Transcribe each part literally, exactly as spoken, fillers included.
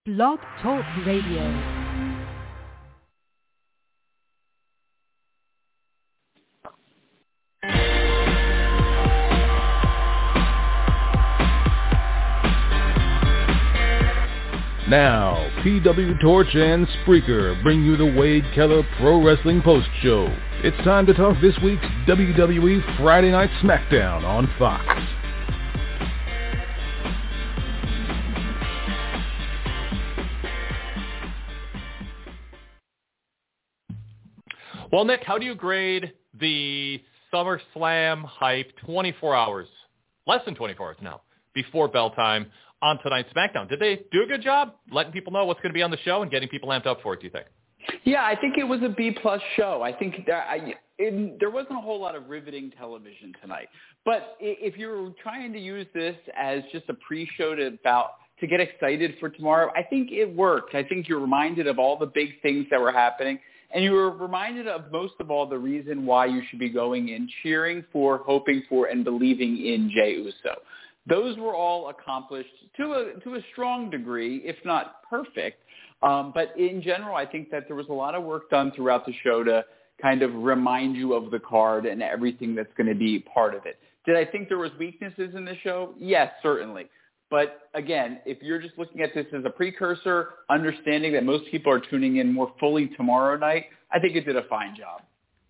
Blog Talk Radio. Now, P W Torch and Spreaker bring you the Wade Keller Pro Wrestling Post Show. It's time to talk this week's W W E Friday Night SmackDown on Fox. Well, Nick, how do you grade the SummerSlam hype twenty-four hours, less than twenty-four hours now, before bell time on tonight's SmackDown? Did they do a good job letting people know what's going to be on the show and getting people amped up for it, do you think? Yeah, I think it was a B-plus show. I think that I, it, there wasn't a whole lot of riveting television tonight. But if you're trying to use this as just a pre-show to about to get excited for tomorrow, I think it worked. I think you're reminded of all the big things that were happening. And you were reminded of, most of all, the reason why you should be going in, cheering for, hoping for, and believing in Jey Uso. Those were all accomplished to a to a strong degree, if not perfect. Um, but in general, I think that there was a lot of work done throughout the show to kind of remind you of the card and everything that's going to be part of it. Did I think there was weaknesses in the show? Yes, certainly. But again, if you're just looking at this as a precursor, understanding that most people are tuning in more fully tomorrow night, I think it did a fine job.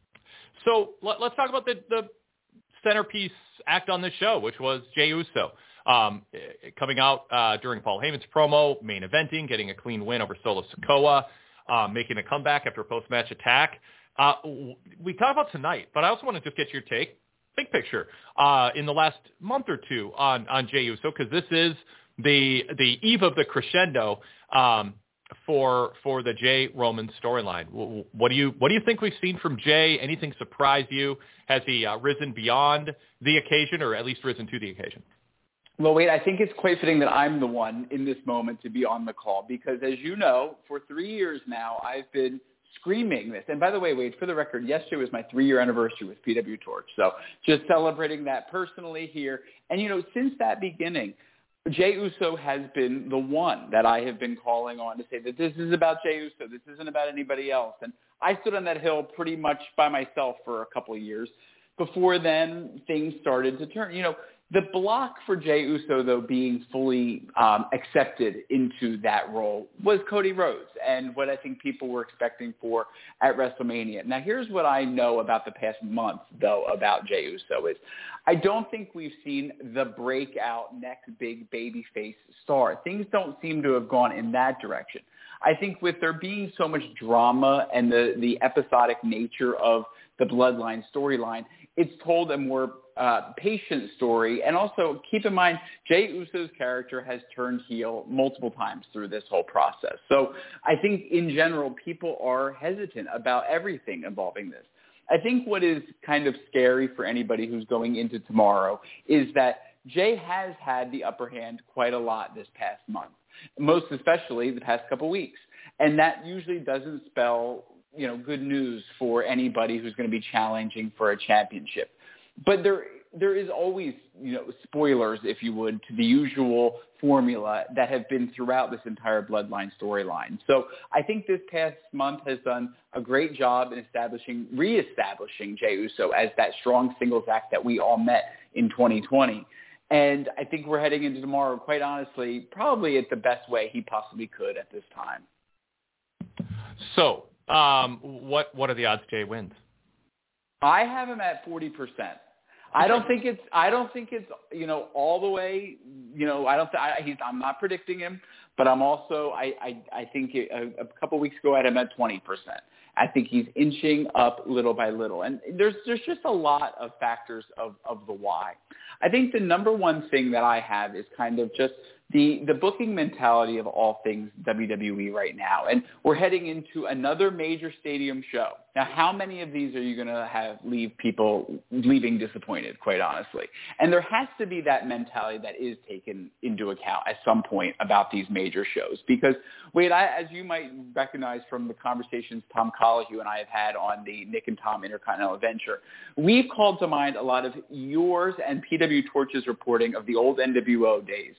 So let, let's talk about the, the centerpiece act on this show, which was Jey Uso. Um, coming out uh, during Paul Heyman's promo, main eventing, getting a clean win over Solo Sikoa, uh, making a comeback after a post-match attack. Uh, we talk about tonight, but I also want to just get your take, big picture, uh, in the last month or two on, on Jey Uso, because this is the the eve of the crescendo um, for for the Jey Roman storyline. What do you what do you think we've seen from Jey? Anything surprise you? Has he uh, risen beyond the occasion, or at least risen to the occasion? Well, wait, I think it's quite fitting that I'm the one in this moment to be on the call because, as you know, for three years now, I've been screaming this. And by the way, Wade, for the record, yesterday was my three-year anniversary with P W Torch. So just celebrating that personally here. And, you know, since that beginning, Jey Uso has been the one that I have been calling on to say that this is about Jey Uso. This isn't about anybody else. And I stood on that hill pretty much by myself for a couple of years. Before then, things started to turn. You know, the block for Jey Uso, though, being fully um, accepted into that role was Cody Rhodes and what I think people were expecting for at WrestleMania. Now, here's what I know about the past month, though, about Jey Uso is I don't think we've seen the breakout next big babyface star. Things don't seem to have gone in that direction. I think with there being so much drama and the, the episodic nature of the Bloodline storyline, it's told a more uh, patient story. And also, keep in mind, Jey Uso's character has turned heel multiple times through this whole process. So I think, in general, people are hesitant about everything involving this. I think what is kind of scary for anybody who's going into tomorrow is that Jey has had the upper hand quite a lot this past month, most especially the past couple weeks. And that usually doesn't spell, you know, good news for anybody who's going to be challenging for a championship. But there, there is always, you know, spoilers, if you would, to the usual formula that have been throughout this entire Bloodline storyline. So I think this past month has done a great job in establishing, reestablishing Jey Uso as that strong singles act that we all met in twenty twenty. And I think we're heading into tomorrow, quite honestly, probably at the best way he possibly could at this time. So, um, what what are the odds Jey wins? I have him at forty percent. I don't think it's. I don't think it's. You know, all the way. You know, I don't. Th- I, he's. I'm not predicting him, but I'm also. I. I, I think it, a, a couple weeks ago I had him at twenty percent. I think he's inching up little by little, and there's there's just a lot of factors of of the why. I think the number one thing that I have is kind of just the the booking mentality of all things W W E right now, and we're heading into another major stadium show. Now, how many of these are you going to have leave people leaving disappointed, quite honestly? And there has to be that mentality that is taken into account at some point about these major shows. Because, Wade, I, as you might recognize from the conversations Tom Colligue and I have had on the Nick and Tom Intercontinental Adventure, we've called to mind a lot of yours and P W Torch's reporting of the old N W O days,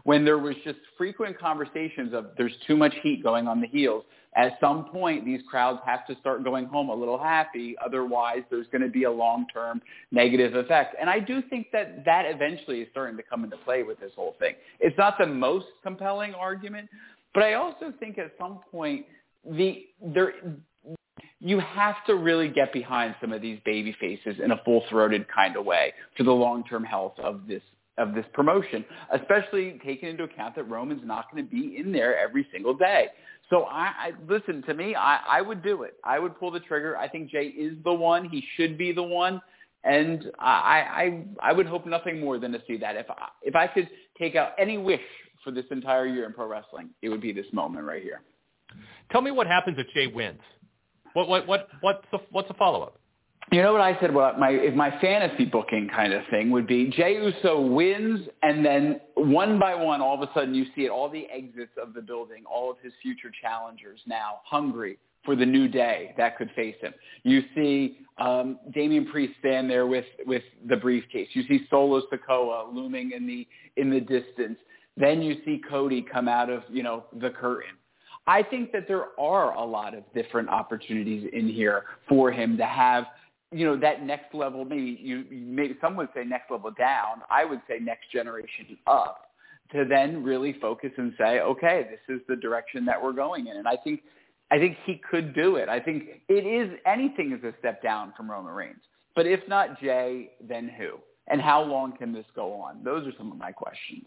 when there was just frequent conversations of there's too much heat going on the heels. At some point, these crowds have to start going home a little happy. Otherwise, there's going to be a long-term negative effect. And I do think that that eventually is starting to come into play with this whole thing. It's not the most compelling argument, but I also think at some point, the there you have to really get behind some of these baby faces in a full-throated kind of way for the long-term health of this of this promotion, especially taking into account that Roman's not going to be in there every single day. So I, I listen to me. I, I would do it. I would pull the trigger. I think Jay is the one. He should be the one, and I I, I would hope nothing more than to see that. If I, if I could take out any wish for this entire year in pro wrestling, it would be this moment right here. Tell me what happens if Jay wins. What what what what's the what's the follow up? You know what I said? Well, my if my fantasy booking kind of thing would be Jey Uso wins, and then one by one, all of a sudden you see it, all the exits of the building, all of his future challengers now hungry for the new day that could face him. You see um, Damian Priest stand there with, with the briefcase. You see Solo Sikoa looming in the in the distance. Then you see Cody come out of you know the curtain. I think that there are a lot of different opportunities in here for him to have. You know, that next level, maybe you, maybe some would say next level down. I would say next generation up, to then really focus and say, okay, this is the direction that we're going in. And I think, I think he could do it. I think it is, anything is a step down from Roman Reigns. But if not Jay, then who? And how long can this go on? Those are some of my questions.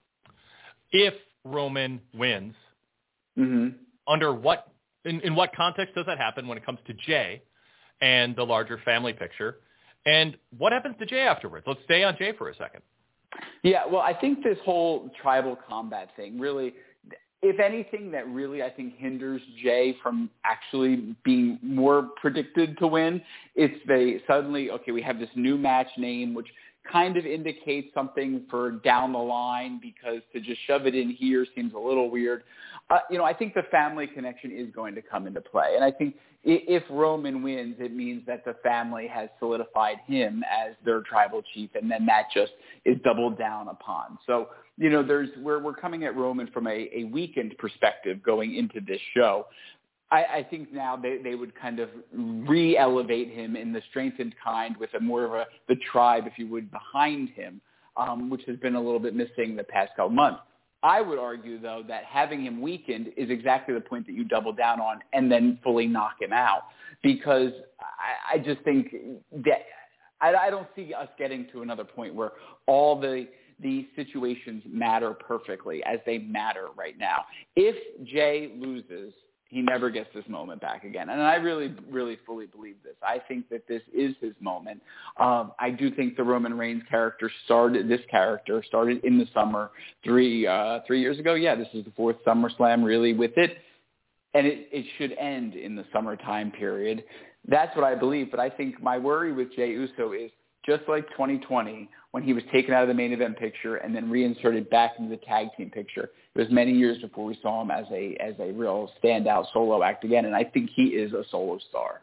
If Roman wins, mm-hmm. under what, in, in what context does that happen when it comes to Jay and the larger family picture? And what happens to Jay afterwards? Let's stay on Jay for a second. Yeah, well, I think this whole tribal combat thing really, if anything, that really I think hinders Jay from actually being more predicted to win, it's they suddenly, okay, we have this new match name, which kind of indicates something for down the line, because to just shove it in here seems a little weird. Uh, you know, I think the family connection is going to come into play. And I think if Roman wins, it means that the family has solidified him as their tribal chief, and then that just is doubled down upon. So, you know, there's we're, we're coming at Roman from a, a weakened perspective going into this show. I, I think now they, they would kind of re-elevate him in the strengthened kind with a more of a the tribe, if you would, behind him, um, which has been a little bit missing the past couple months. I would argue, though, that having him weakened is exactly the point that you double down on and then fully knock him out, because I, I just think that I, I don't see us getting to another point where all the these situations matter perfectly as they matter right now. If Jay loses, he never gets this moment back again. And I really, really fully believe this. I think that this is his moment. Um, I do think the Roman Reigns character started, this character started in the summer three, uh, three years ago. Yeah, this is the fourth SummerSlam really with it. And it, it should end in the summertime period. That's what I believe. But I think my worry with Jey Uso is just like twenty twenty, when he was taken out of the main event picture and then reinserted back into the tag team picture. It was many years before we saw him as a as a real standout solo act again, and I think he is a solo star.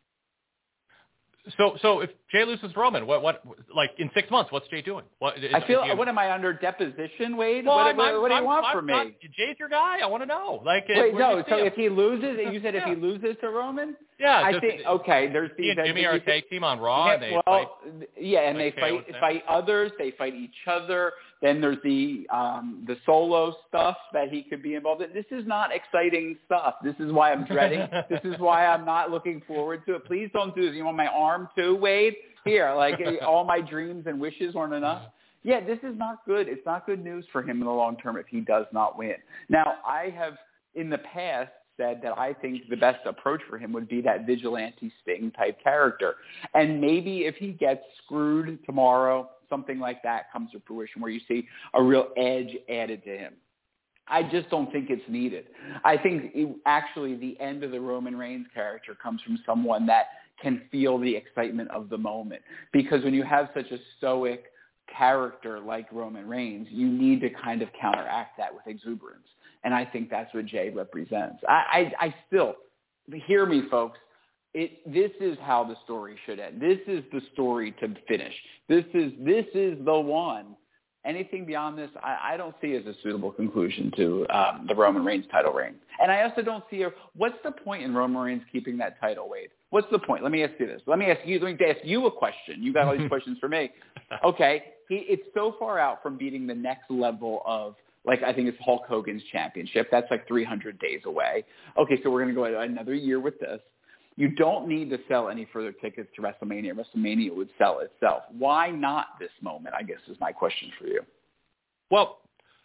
So, so if Jay loses Roman, what, what, like in six months, what's Jay doing? What, is, I feel. is he, what am I under deposition, Wade? Well, what, I'm, what, what do you I'm, want I'm from not, me? Jay's your guy. I want to know. Like, wait, no. So him? if he loses, you said yeah. if he loses to Roman, yeah, I just, think okay. There's he the and Jimmy the, are a the, tag team on Raw. Yeah, and they well, fight, yeah, and like they fight K O fight others. They fight each other. Then there's the um, the solo stuff that he could be involved in. This is not exciting stuff. This is why I'm dreading. This is why I'm not looking forward to it. Please don't do this. You want my arm too, Wade? Here, like all my dreams and wishes aren't enough. Yeah, this is not good. It's not good news for him in the long term if he does not win. Now, I have in the past said that I think the best approach for him would be that vigilante Sting type character. And maybe if he gets screwed tomorrow, something like that comes to fruition where you see a real edge added to him. I just don't think it's needed. I think it, actually the end of the Roman Reigns character comes from someone that can feel the excitement of the moment. Because when you have such a stoic character like Roman Reigns, you need to kind of counteract that with exuberance. And I think that's what Jay represents. I, I, I still, hear me, folks, it, this is how the story should end. This is the story to finish. This is, this is the one. anything beyond this, I, I don't see as a suitable conclusion to um, the Roman Reigns title reign. And I also don't see a, what's the point in Roman Reigns keeping that title, Wade? What's the point? Let me ask you this. Let me ask you, let me ask you a question. You got all these questions for me. Okay, he, it's so far out from beating the next level of, like, I think it's Hulk Hogan's championship. That's like three hundred days away. Okay, so we're going to go another year with this. You don't need to sell any further tickets to WrestleMania. WrestleMania would sell itself. Why not this moment, I guess, is my question for you. Well,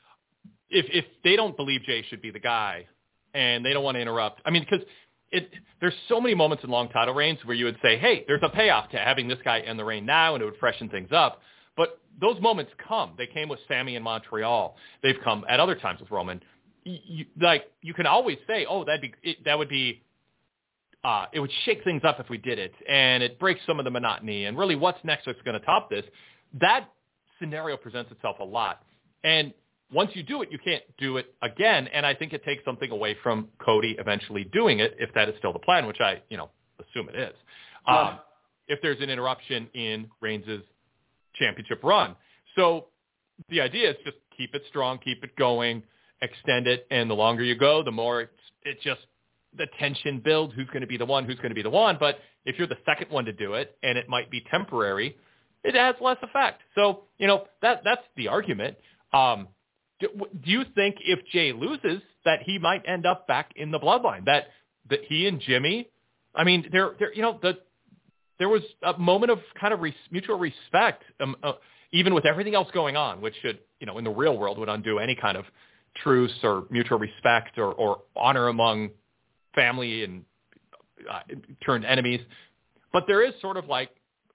if if they don't believe Jay should be the guy and they don't want to interrupt, I mean, because it there's so many moments in long title reigns where you would say, hey, there's a payoff to having this guy in the reign now, and it would freshen things up. But those moments come. They came with Sammy in Montreal. They've come at other times with Roman. You, you, like, you can always say, oh, that'd be it, that would be Uh, it would shake things up if we did it, and it breaks some of the monotony, and really what's next that's going to top this? That scenario presents itself a lot. And once you do it, you can't do it again, and I think it takes something away from Cody eventually doing it, if that is still the plan, which I, you know, assume it is. Um, uh, if there's an interruption in Reigns' championship run. So the idea is just keep it strong, keep it going, extend it, and the longer you go, the more it's, it just the tension builds, who's going to be the one, who's going to be the one. But if you're the second one to do it, and it might be temporary, it has less effect. So, you know, that that's the argument. Um, do, do you think if Jay loses that he might end up back in the bloodline, that, that he and Jimmy, I mean, there, there, you know, the, there was a moment of kind of res, mutual respect, um, uh, even with everything else going on, which should, you know, in the real world would undo any kind of truce or mutual respect or, or honor among family and uh, turned enemies. But there is sort of like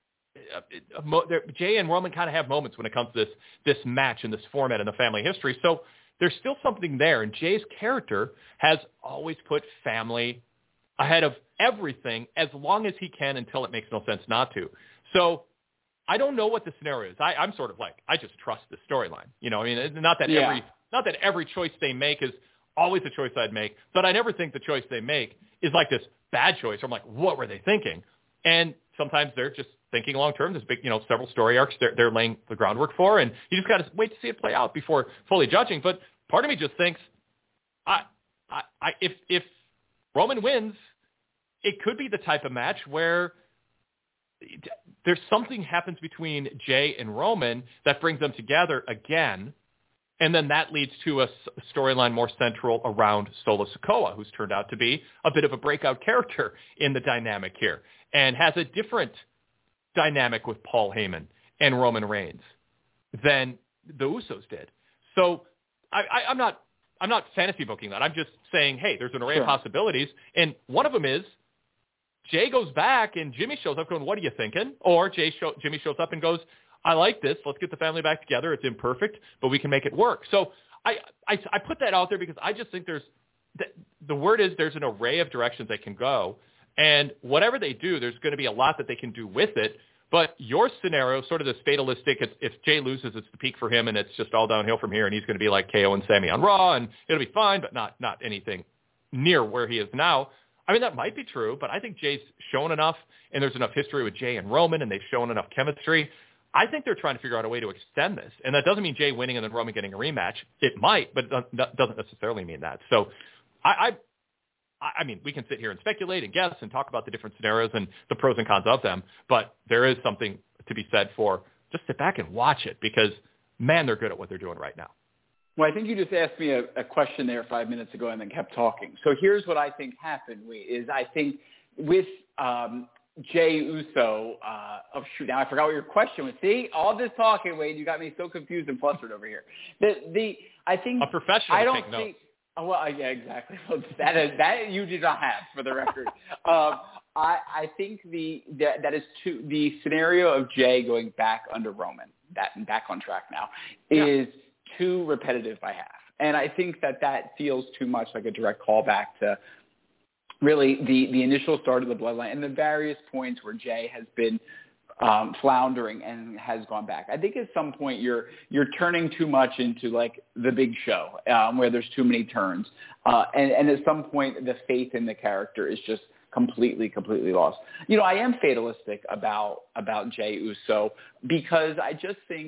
uh, mo- there, Jay and Roman kind of have moments when it comes to this this match and this format in the family history. So there's still something there. And Jay's character has always put family ahead of everything as long as he can until it makes no sense not to. So I don't know what the scenario is. I, I'm sort of like, I just trust the storyline. You know, I mean, not that yeah. every not that every choice they make is always a choice I'd make, but I never think the choice they make is like this bad choice. I'm like, what were they thinking? And sometimes they're just thinking long term. There's big, you know, several story arcs they're, they're laying the groundwork for, and you just got to wait to see it play out before fully judging. But part of me just thinks, I, I, I if if Roman wins, it could be the type of match where there's something happens between Jay and Roman that brings them together again. And then that leads to a storyline more central around Solo Sikoa, who's turned out to be a bit of a breakout character in the dynamic here and has a different dynamic with Paul Heyman and Roman Reigns than the Usos did. So I, I, I'm not I'm not fantasy booking that. I'm just saying, hey, there's an array sure. of possibilities. And one of them is Jay goes back and Jimmy shows up going, what are you thinking? Or Jay show, Jimmy shows up and goes, I like this. Let's get the family back together. It's imperfect, but we can make it work. So I, I, I put that out there because I just think there's the, the word is there's an array of directions they can go. And whatever they do, there's going to be a lot that they can do with it. But your scenario, sort of this fatalistic, it's, if Jay loses, it's the peak for him, and it's just all downhill from here, and he's going to be like K O and Sammy on Raw, and it'll be fine, but not not anything near where he is now. I mean, that might be true, but I think Jay's shown enough, and there's enough history with Jay and Roman, and they've shown enough chemistry. I think they're trying to figure out a way to extend this. And that doesn't mean Jay winning and then Roman getting a rematch. It might, but it doesn't necessarily mean that. So, I, I, I mean, we can sit here and speculate and guess and talk about the different scenarios and the pros and cons of them, but there is something to be said for just sit back and watch it because, man, they're good at what they're doing right now. Well, I think you just asked me a, a question there five minutes ago and then kept talking. So here's what I think happened, is I think with um, – Jay Uso, uh, oh shoot, now I forgot what your question was. See, all this talking, Wade, you got me so confused and flustered over here. The, the, I think a professional I don't take think, notes. Oh, well, yeah, exactly. that is, that you do not have, for the record. um, I, I think the that, that is too, the scenario of Jay going back under Roman, that back on track now, is yeah. too repetitive by half, and I think that that feels too much like a direct callback to really the, the initial start of the bloodline and the various points where Jay has been um, floundering and has gone back. I think at some point you're you're turning too much into like the Big Show, um, where there's too many turns, uh, and, and at some point the faith in the character is just completely, completely lost. You know, I am fatalistic about about Jay Uso because I just think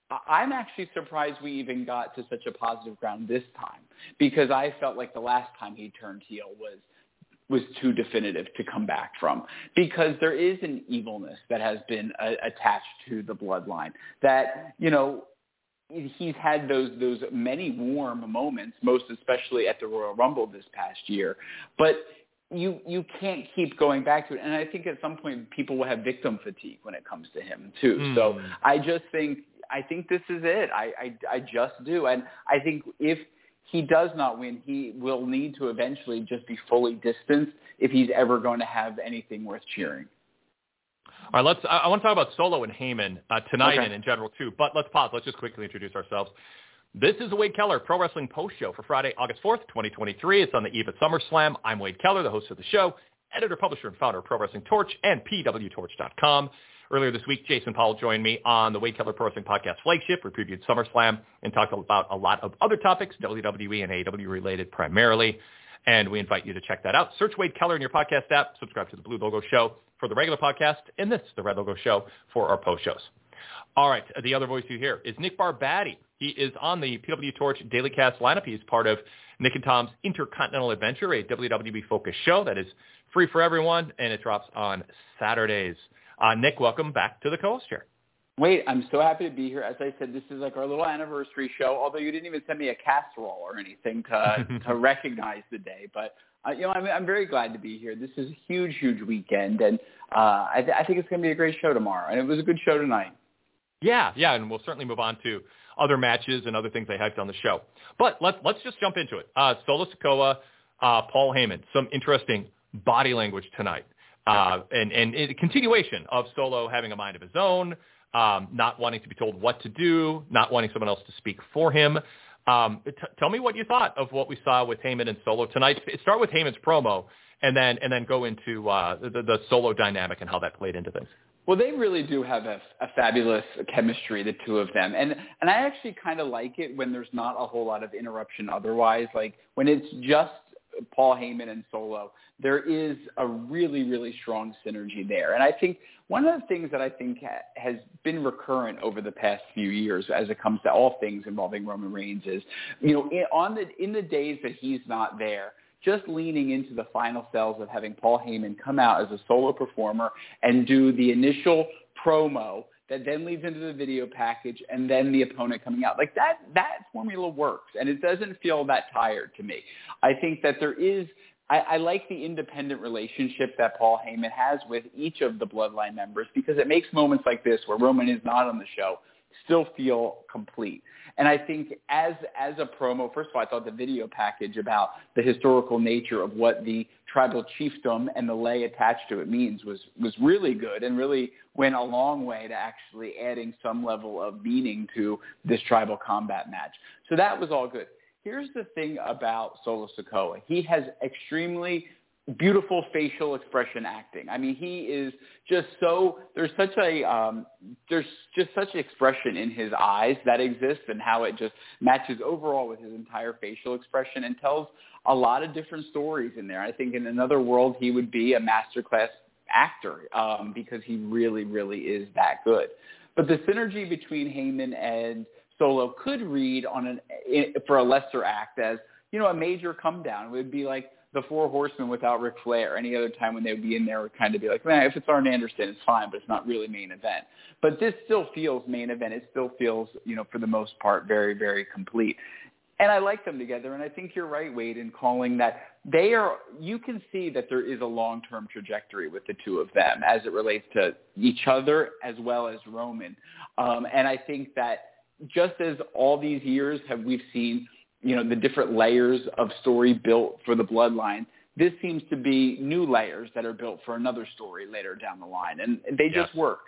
I'm actually surprised we even got to such a positive ground this time, because I felt like the last time he turned heel was was too definitive to come back from, because there is an evilness that has been uh, attached to the bloodline that, you know, he's had those those many warm moments, most especially at the Royal Rumble this past year, but you you can't keep going back to it. And I think at some point people will have victim fatigue when it comes to him too. Mm. So I just think I think this is it. I, I I just do. And I think if he does not win, he will need to eventually just be fully distanced if he's ever going to have anything worth cheering. All right, let's. I, I want to talk about Solo and Heyman uh, tonight okay. and in general too. But let's pause. Let's just quickly introduce ourselves. This is the Wade Keller Pro Wrestling Post Show for Friday, August fourth, twenty twenty-three. It's on the eve of SummerSlam. I'm Wade Keller, the host of the show, editor, publisher, and founder of Pro Wrestling Torch and P W Torch dot com. Earlier this week, Jason Powell joined me on the Wade Keller Pro Wrestling Podcast flagship. We previewed SummerSlam and talked about a lot of other topics, W W E and A E W related primarily. And we invite you to check that out. Search Wade Keller in your podcast app. Subscribe to the Blue Logo Show for the regular podcast, and this, the Red Logo Show, for our post shows. All right, the other voice you hear is Nick Barbatti. He is on the P W Torch Daily Cast lineup. He's part of Nick and Tom's Intercontinental Adventure, a W W E-focused show that is free for everyone, and it drops on Saturdays. Uh, Nick, welcome back to the co-host chair. Wait, I'm so happy to be here. As I said, this is like our little anniversary show, although you didn't even send me a casserole or anything to to recognize the day. But, uh, you know, I'm, I'm very glad to be here. This is a huge, huge weekend, and uh, I, th- I think it's going to be a great show tomorrow. And it was a good show tonight. Yeah, yeah, and we'll certainly move on to other matches and other things they hyped on the show. But let's, let's just jump into it. Uh, Solo Sikoa, uh, Paul Heyman, some interesting body language tonight. Uh, and, and a continuation of Solo having a mind of his own, um, not wanting to be told what to do, not wanting someone else to speak for him. Um, t- tell me what you thought of what we saw with Heyman and Solo tonight. Start with Heyman's promo, and then and then go into uh, the, the Solo dynamic and how that played into things. Well, they really do have a, a fabulous chemistry, the two of them. And and I actually kind of like it when there's not a whole lot of interruption otherwise. Like when it's just Paul Heyman and Solo, there is a really, really strong synergy there. And I think one of the things that I think ha- has been recurrent over the past few years as it comes to all things involving Roman Reigns is, you know, in, on the, in the days that he's not there, just leaning into the final cells of having Paul Heyman come out as a solo performer and do the initial promo that then leads into the video package and then the opponent coming out. Like that, that formula works, and it doesn't feel that tired to me. I think that there is, I, I like the independent relationship that Paul Heyman has with each of the Bloodline members, because it makes moments like this where Roman is not on the show still feel complete. And I think as as a promo, first of all, I thought the video package about the historical nature of what the tribal chiefdom and the lei attached to it means was, was really good and really went a long way to actually adding some level of meaning to this tribal combat match. So that was all good. Here's the thing about Solo Sikoa. He has extremely beautiful facial expression acting. I mean, he is just so, there's such a, um, there's just such expression in his eyes that exists, and how it just matches overall with his entire facial expression and tells a lot of different stories in there. I think in another world, he would be a masterclass actor um, because he really, really is that good. But the synergy between Heyman and Solo could read on an, for a lesser act as, you know, a major come down. It would be like the Four Horsemen without Ric Flair. Any other time when they would be in there would kind of be like, man, if it's Arn Anderson, it's fine, but it's not really main event. But this still feels main event. It still feels, you know, for the most part, very, very complete. And I like them together, and I think you're right, Wade, in calling that they are, you can see that there is a long-term trajectory with the two of them as it relates to each other as well as Roman. Um, and I think that just as all these years have we've seen, you know, the different layers of story built for the Bloodline, this seems to be new layers that are built for another story later down the line, and they yes. just work.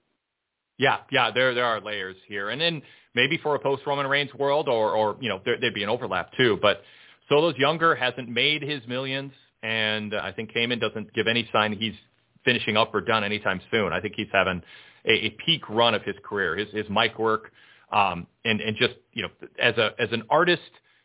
Yeah, yeah, there there are layers here, and then maybe for a post-Roman Reigns world, or or you know, there, there'd be an overlap too. But Solo's younger, hasn't made his millions, and I think Heyman doesn't give any sign he's finishing up or done anytime soon. I think he's having a, a peak run of his career, his his mic work, um, and and just you know, as a as an artist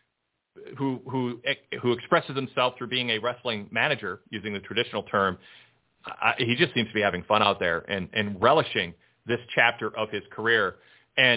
who who who expresses himself through being a wrestling manager, using the traditional term, I, he just seems to be having fun out there and and relishing this chapter of his career. And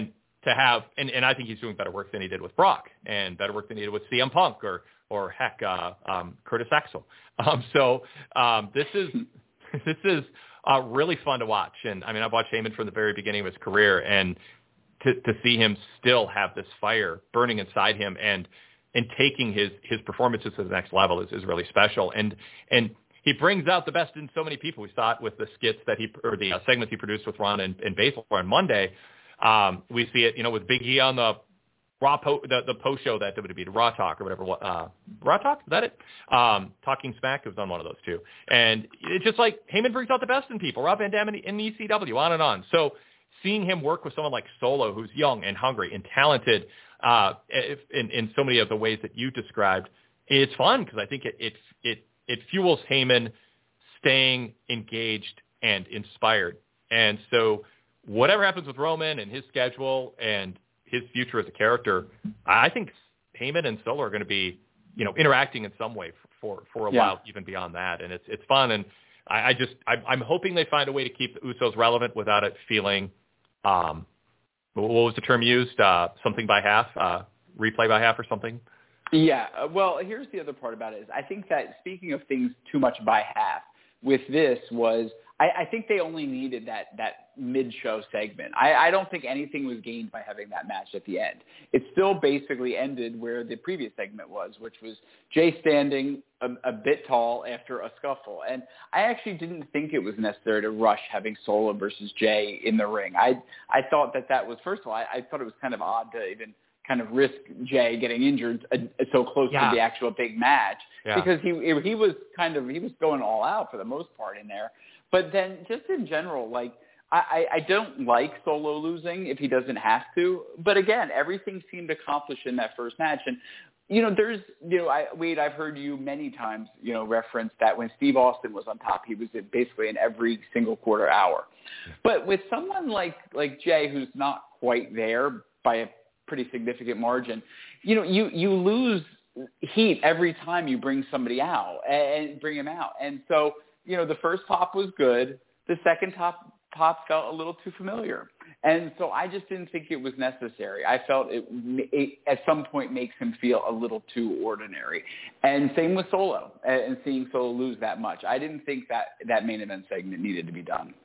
to have, and, and I think he's doing better work than he did with Brock, and better work than he did with C M Punk or or heck, uh, um, Curtis Axel. Um, so um, this is this is uh, really fun to watch, and I mean I've watched Heyman from the very beginning of his career, and to to see him still have this fire burning inside him, and and taking his his performances to the next level is, is really special, and and. He brings out the best in so many people. We saw it with the skits that he, or the uh, segments he produced with Ron and, and Basil on Monday. Um, we see it, you know, with Big E on the Raw po- the, the post show that W W E, the Raw Talk or whatever. Uh, Raw Talk, is that it? Um, Talking Smack, it was on one of those two. And it's just like Heyman brings out the best in people. Rob Van Dam in, in E C W, on and on. So seeing him work with someone like Solo, who's young and hungry and talented uh, in, in so many of the ways that you described, it's fun because I think it it it It fuels Heyman staying engaged and inspired. And so whatever happens with Roman and his schedule and his future as a character, I think Heyman and Solo are going to be, you know, interacting in some way for, for, for a yeah. while, even beyond that. And it's it's fun. And I, I just, I, I'm hoping they find a way to keep the Usos relevant without it feeling, um, what was the term used? Uh, something by half, uh, replay by half or something? Yeah, well, here's the other part about it is I think that speaking of things too much by half, with this was I, I think they only needed that that mid-show segment. I, I don't think anything was gained by having that match at the end. It still basically ended where the previous segment was, which was Jay standing a, a bit tall after a scuffle. And I actually didn't think it was necessary to rush having Solo versus Jay in the ring. I I thought that that was, first of all, I, I thought it was kind of odd to even kind of risk Jay getting injured uh, so close yeah. to the actual big match yeah. because he he was kind of he was going all out for the most part in there. But then just in general, like I, I don't like Solo losing if he doesn't have to. But again, everything seemed accomplished in that first match. And you know, there's you know, I Wade, I've heard you many times you know reference that when Steve Austin was on top, he was basically in every single quarter hour. But with someone like like Jay, who's not quite there by a pretty significant margin, you know, you, you lose heat every time you bring somebody out and bring him out. And so, you know, the first pop was good. The second top pop felt a little too familiar. And so I just didn't think it was necessary. I felt it, it at some point makes him feel a little too ordinary. And same with Solo and seeing Solo lose that much. I didn't think that that main event segment needed to be done.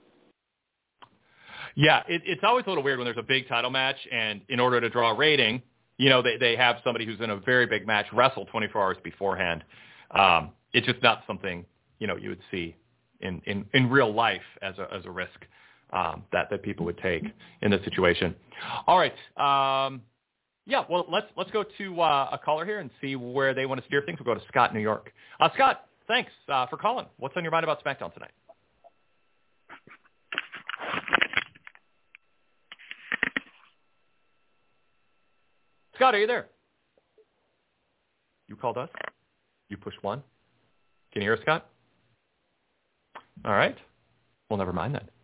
Yeah, it, it's always a little weird when there's a big title match, and in order to draw a rating, you know, they, they have somebody who's in a very big match wrestle twenty-four hours beforehand. Um, it's just not something, you know, you would see in, in, in real life as a as a risk um, that, that people would take in this situation. All right. Um, yeah, well, let's let's go to uh, a caller here and see where they want to steer things. We'll go to Scott in New York. Uh, Scott, thanks uh, for calling. What's on your mind about SmackDown tonight? Scott, are you there? You called us? You pushed one? Can you hear us, Scott? All right. Well, never mind then.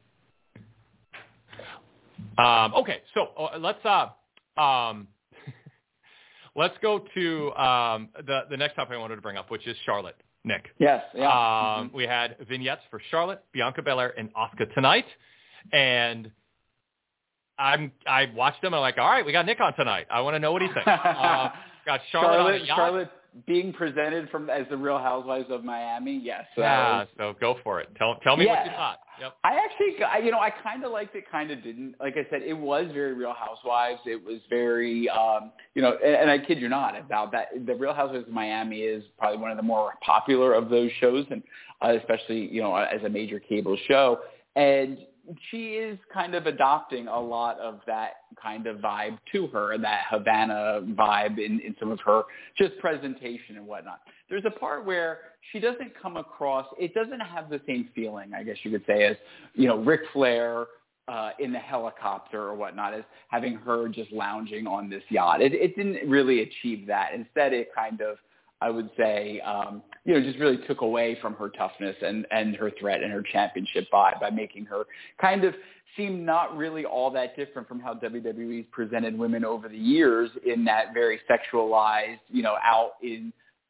Um, okay, so uh, let's uh, um, let's go to um, the the next topic I wanted to bring up, which is Charlotte. Nick. Yes. Yeah. Um, mm-hmm. We had vignettes for Charlotte, Bianca Belair, and Asuka tonight, and I'm I watched them and I'm like, all right, we got Nick on tonight. I want to know what he thinks. Uh, got Charlotte, Charlotte, on a yacht. Charlotte being presented from as the Real Housewives of Miami. Yes. Yeah. Was, so go for it. Tell tell me yeah. what you thought. Yep. I actually, I, you know, I kind of liked it, kind of didn't. Like I said, it was very Real Housewives. It was very, um, you know, and, and I kid you not about that. The Real Housewives of Miami is probably one of the more popular of those shows, and uh, especially, you know, as a major cable show. And she is kind of adopting a lot of that kind of vibe to her, that Havana vibe in, in some of her just presentation and whatnot. There's a part where she doesn't come across, it doesn't have the same feeling, I guess you could say, as, you know, Ric Flair uh, in the helicopter or whatnot, as having her just lounging on this yacht. It, it didn't really achieve that. Instead, it kind of, I would say, um, you know, just really took away from her toughness and, and her threat and her championship vibe by making her kind of seem not really all that different from how W W E's presented women over the years in that very sexualized, you know, out in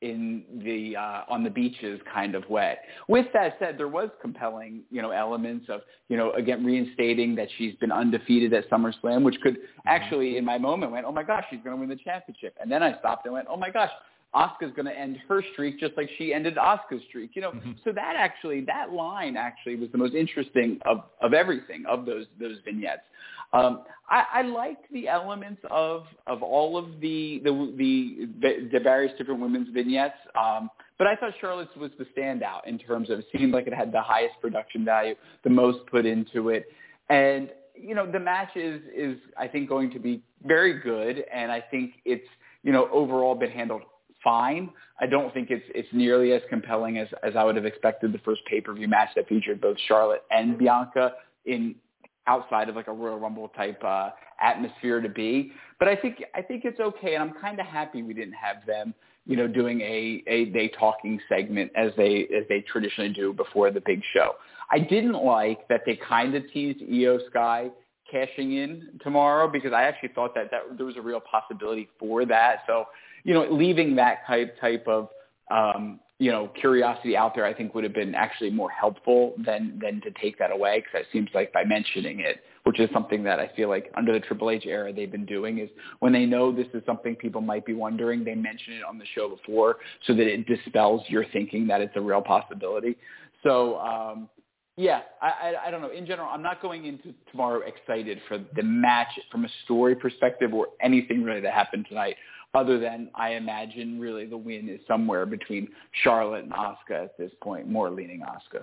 in the uh, on the beaches kind of way. With that said, there was compelling, you know, elements of, you know, again, reinstating that she's been undefeated at SummerSlam, which could actually, in my moment, went, oh my gosh, she's going to win the championship. And then I stopped and went, oh my gosh, Asuka's going to end her streak just like she ended Asuka's streak. You know, mm-hmm. so that actually, that line actually was the most interesting of, of everything, of those those vignettes. Um, I, I liked the elements of of all of the the the, the various different women's vignettes, um, but I thought Charlotte's was the standout in terms of it seemed like it had the highest production value, the most put into it, and you know the match is is I think going to be very good, and I think it's you know overall been handled fine. I don't think it's it's nearly as compelling as as I would have expected the first pay-per-view match that featured both Charlotte and Bianca in outside of like a Royal Rumble type uh, atmosphere to be. But I think I think it's okay, and I'm kind of happy we didn't have them, you know, doing a, a they talking segment as they as they traditionally do before the big show. I didn't like that they kind of teased Io Sky cashing in tomorrow because I actually thought that, that there was a real possibility for that. So, you know, leaving that type type of um, you know, curiosity out there, I think would have been actually more helpful than, than to take that away. Because it seems like by mentioning it, which is something that I feel like under the Triple H era they've been doing, is when they know this is something people might be wondering, they mention it on the show before so that it dispels your thinking that it's a real possibility. So, um, yeah, I, I, I don't know. In general, I'm not going into tomorrow excited for the match from a story perspective or anything really that happened tonight, other than I imagine really the win is somewhere between Charlotte and Asuka at this point, more leaning Asuka.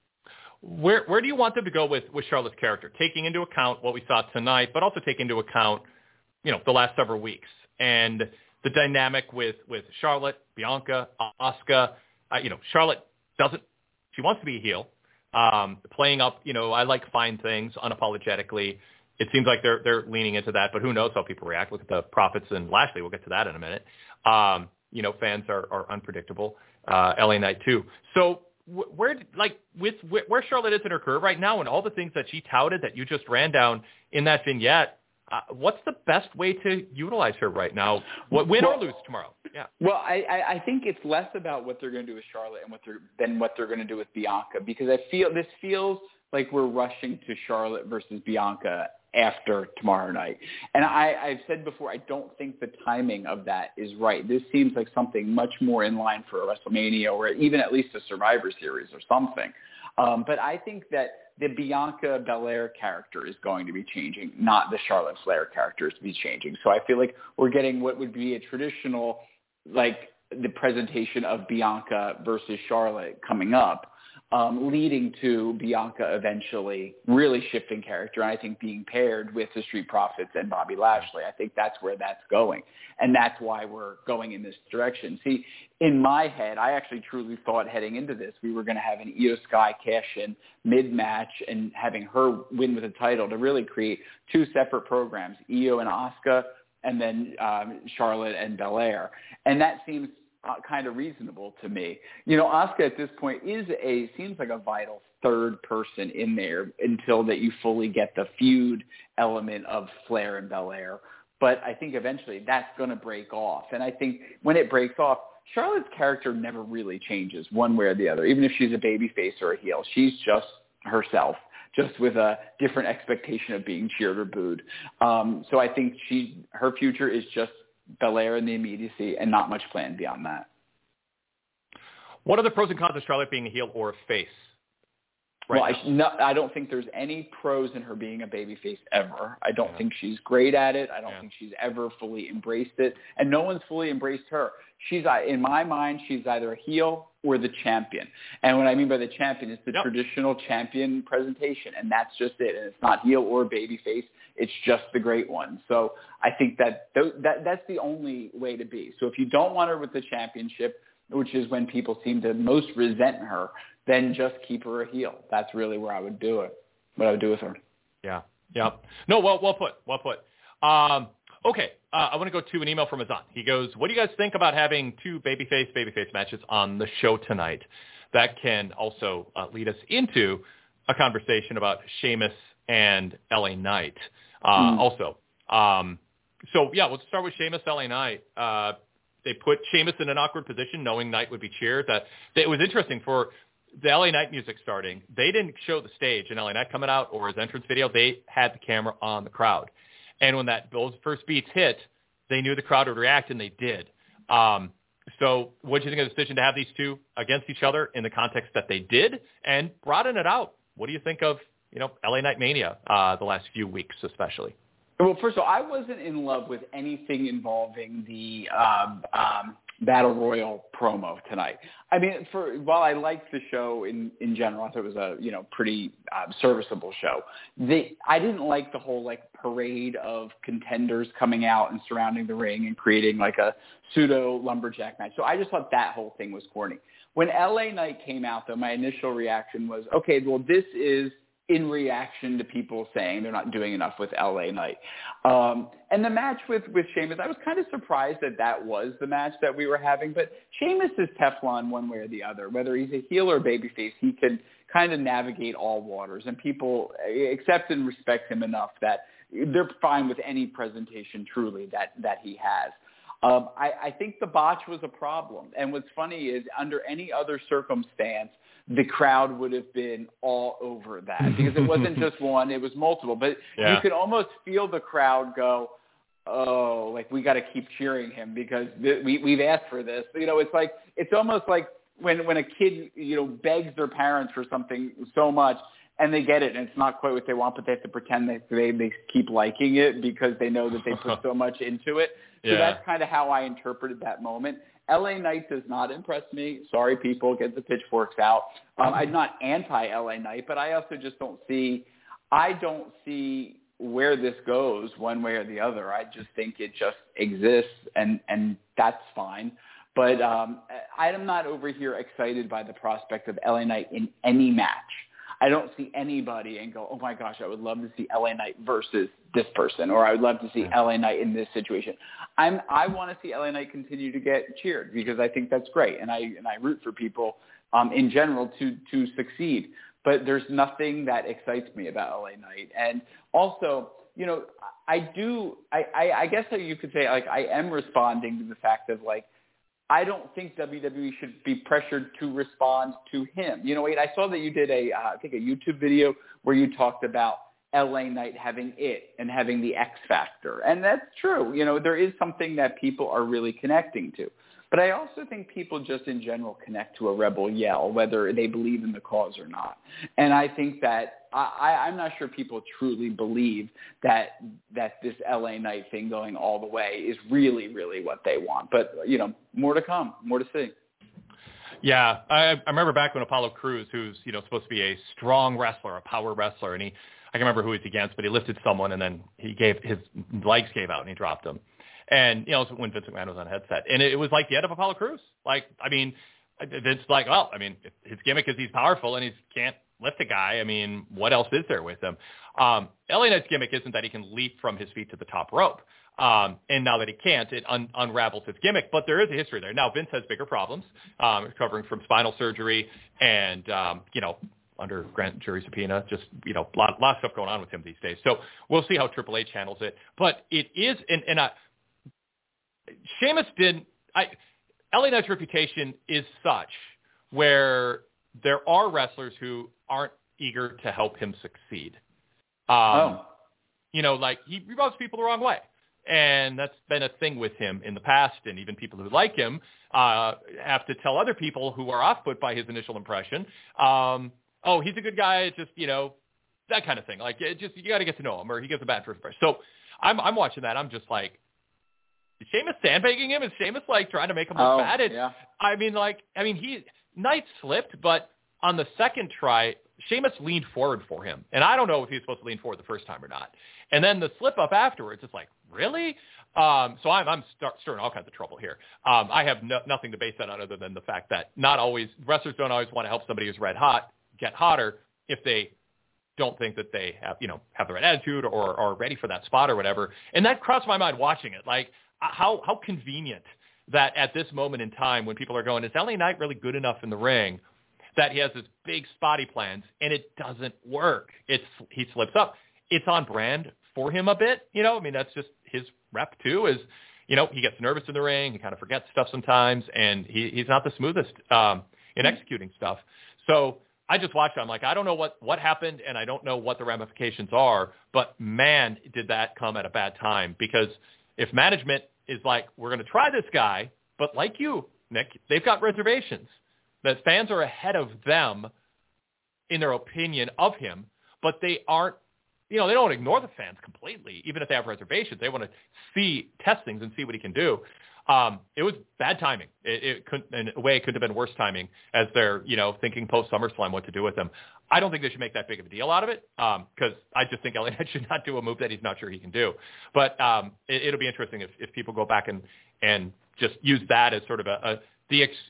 Where where do you want them to go with, with Charlotte's character, taking into account what we saw tonight, but also take into account, you know, the last several weeks and the dynamic with, with Charlotte, Bianca, Asuka. Uh, you know, Charlotte doesn't, she wants to be a heel, um, playing up, you know, I like fine things unapologetically. It seems like they're they're leaning into that, but who knows how people react. Look at the Profits and Lashley. We'll get to that in a minute. Um, you know, fans are, are unpredictable. Uh, L A Knight too. So wh- where, like, with wh- where Charlotte is in her career right now, and all the things that she touted that you just ran down in that vignette, uh, what's the best way to utilize her right now, what, win well, or lose tomorrow? Yeah. Well, I, I, I think it's less about what they're going to do with Charlotte and what they're than what they're going to do with Bianca, because I feel this feels like we're rushing to Charlotte versus Bianca after tomorrow night. And I, I've said before, I don't think the timing of that is right. This seems like something much more in line for a WrestleMania or even at least a Survivor Series or something. Um, but I think that the Bianca Belair character is going to be changing, not the Charlotte Flair character is to be changing. So I feel like we're getting what would be a traditional, like the presentation of Bianca versus Charlotte coming up. Um, leading to Bianca eventually really shifting character, and I think being paired with the Street Profits and Bobby Lashley. I think that's where that's going, and that's why we're going in this direction. See, in my head, I actually truly thought heading into this we were going to have an Io Sky cash-in mid-match and having her win with the title to really create two separate programs, Io and Asuka, and then um, Charlotte and Belair. And that seems Uh, kind of reasonable to me. You know, Asuka at this point is a, seems like a vital third person in there until that you fully get the feud element of Flair and Belair. But I think eventually that's going to break off. And I think when it breaks off, Charlotte's character never really changes one way or the other. Even if she's a babyface or a heel, she's just herself, just with a different expectation of being cheered or booed. Um, so I think she, her future is just Belair in the immediacy and not much planned beyond that. What are the pros and cons of Charlotte being a heel or a face? Right well, I, no, I don't think there's any pros in her being a babyface ever. I don't yeah. think she's great at it. I don't yeah. think she's ever fully embraced it. And no one's fully embraced her. She's, in my mind, she's either a heel or the champion. And what I mean by the champion is the yep. traditional champion presentation. And that's just it. And it's not heel or babyface. It's just the great one. So I think that, that that's the only way to be. So if you don't want her with the championship, which is when people seem to most resent her, then just keep her a heel. That's really where I would do it, what I would do with her. Yeah, yeah. No, well, well put, well put. Um, okay, uh, I want to go to an email from Azan. He goes, what do you guys think about having two babyface, babyface matches on the show tonight? That can also uh, lead us into a conversation about Sheamus and L A Knight uh, mm. also. Um, so, yeah, let's start with Sheamus, L A Knight. Uh, they put Sheamus in an awkward position, knowing Knight would be cheered. That, that it was interesting for the L A Knight music starting. They didn't show the stage in L A Knight coming out or his entrance video. They had the camera on the crowd, and when that those first beats hit, they knew the crowd would react, and they did. Um, so, what do you think of the decision to have these two against each other in the context that they did, and broaden it out? What do you think of you know L A Knight Mania uh, the last few weeks, especially? Well, first of all, I wasn't in love with anything involving the um, um, Battle Royal promo tonight. I mean, for while I liked the show in, in general, I thought it was a you know pretty uh, serviceable show. The I didn't like the whole like parade of contenders coming out and surrounding the ring and creating like a pseudo lumberjack match. So I just thought that whole thing was corny. When L A Knight came out, though, my initial reaction was, okay, well, this is in reaction to people saying they're not doing enough with L A Knight. Um, and the match with, with Sheamus, I was kind of surprised that that was the match that we were having. But Sheamus is Teflon one way or the other. Whether he's a heel or babyface, he can kind of navigate all waters. And people accept and respect him enough that they're fine with any presentation truly that, that he has. Um, I, I think the botch was a problem. And what's funny is under any other circumstance, the crowd would have been all over that because it wasn't just one, it was multiple. But yeah. You could almost feel the crowd go, oh, like we got to keep cheering him because th- we, we've asked for this. You know, it's like, it's almost like when, when a kid, you know, begs their parents for something so much and they get it and it's not quite what they want, but they have to pretend that they, they keep liking it because they know that they put so much into it. So yeah. That's kind of how I interpreted that moment. L A Knight does not impress me. Sorry, people, get the pitchforks out. Um, I'm not anti-L A Knight, but I also just don't see – I don't see where this goes one way or the other. I just think it just exists, and, and that's fine. But um, I am not over here excited by the prospect of L A Knight in any match. I don't see anybody and go, oh, my gosh, I would love to see L A Knight versus this person, or I would love to see L A Knight in this situation. I'm, I want to see L A Knight continue to get cheered because I think that's great, and I and I root for people um, in general to to succeed. But there's nothing that excites me about L A Knight. And also, you know, I do I, – I, I guess that you could say, like, I am responding to the fact of, like, I don't think W W E should be pressured to respond to him. You know, wait, I saw that you did a, uh, I think a YouTube video where you talked about L A Knight having it and having the X factor. And that's true. You know, there is something that people are really connecting to. But I also think people just in general connect to a rebel yell, whether they believe in the cause or not. And I think that I, I'm not sure people truly believe that that this L A Knight thing going all the way is really, really what they want. But, you know, more to come, more to see. Yeah, I, I remember back when Apollo Crews, who's, you know, supposed to be a strong wrestler, a power wrestler, and he, I can't remember who he's against, but he lifted someone and then he gave, his legs gave out and he dropped him. And, you know, when Vince McMahon was on a headset. And it was like the end of Apollo Crews. Like, I mean, it's like, well, I mean, his gimmick is he's powerful and he can't lift a guy. I mean, what else is there with him? Um, L A Knight's gimmick isn't that he can leap from his feet to the top rope. Um, and now that he can't, it un- unravels his gimmick. But there is a history there. Now, Vince has bigger problems, um, recovering from spinal surgery and, um, you know, under grand jury subpoena, just, you know, a lot, lot of stuff going on with him these days. So we'll see how Triple H handles it. But it is, and, and I, Sheamus did, I, L A Knight's reputation is such where there are wrestlers who aren't eager to help him succeed. Um, oh. You know, like he rubs people the wrong way. And that's been a thing with him in the past. And even people who like him uh, have to tell other people who are off-put by his initial impression, um, oh, he's a good guy. It's just, you know, that kind of thing. Like, it just, you got to get to know him or he gets a bad first impression. So I'm, I'm watching that. I'm just like, is Sheamus sandbagging him? Is Sheamus like trying to make him look oh, bad? It, yeah. I mean, like, I mean, he, Knight slipped, but on the second try, Sheamus leaned forward for him. And I don't know if he was supposed to lean forward the first time or not. And then the slip up afterwards, it's like, really? Um, so I'm, I'm start, stirring all kinds of trouble here. Um, I have no, nothing to base that on other than the fact that not always, wrestlers don't always want to help somebody who's red hot get hotter if they don't think that they have, you know, have the right attitude or are ready for that spot or whatever. And that crossed my mind watching it. Like, how, how convenient that at this moment in time when people are going, is L A Knight really good enough in the ring that he has this big spotty plans and it doesn't work. It's, he slips up. It's on brand for him a bit. You know, I mean, that's just his rep too is, you know, he gets nervous in the ring. He kind of forgets stuff sometimes, and he, he's not the smoothest um, in executing stuff. So I just watched it. I'm like, I don't know what, what happened, and I don't know what the ramifications are, but man, did that come at a bad time. Because if management is like, we're going to try this guy, but like you, Nick, they've got reservations, that fans are ahead of them in their opinion of him, but they aren't, you know, they don't ignore the fans completely, even if they have reservations. They want to see testings and see what he can do. Um, it was bad timing. It, it couldn't, in a way, it couldn't have been worse timing as they're, you know, thinking post SummerSlam what to do with him. I don't think they should make that big of a deal out of it because um, I just think L A Knight should not do a move that he's not sure he can do. But um, it, it'll be interesting if, if people go back and, and just use that as sort of a, a the ex-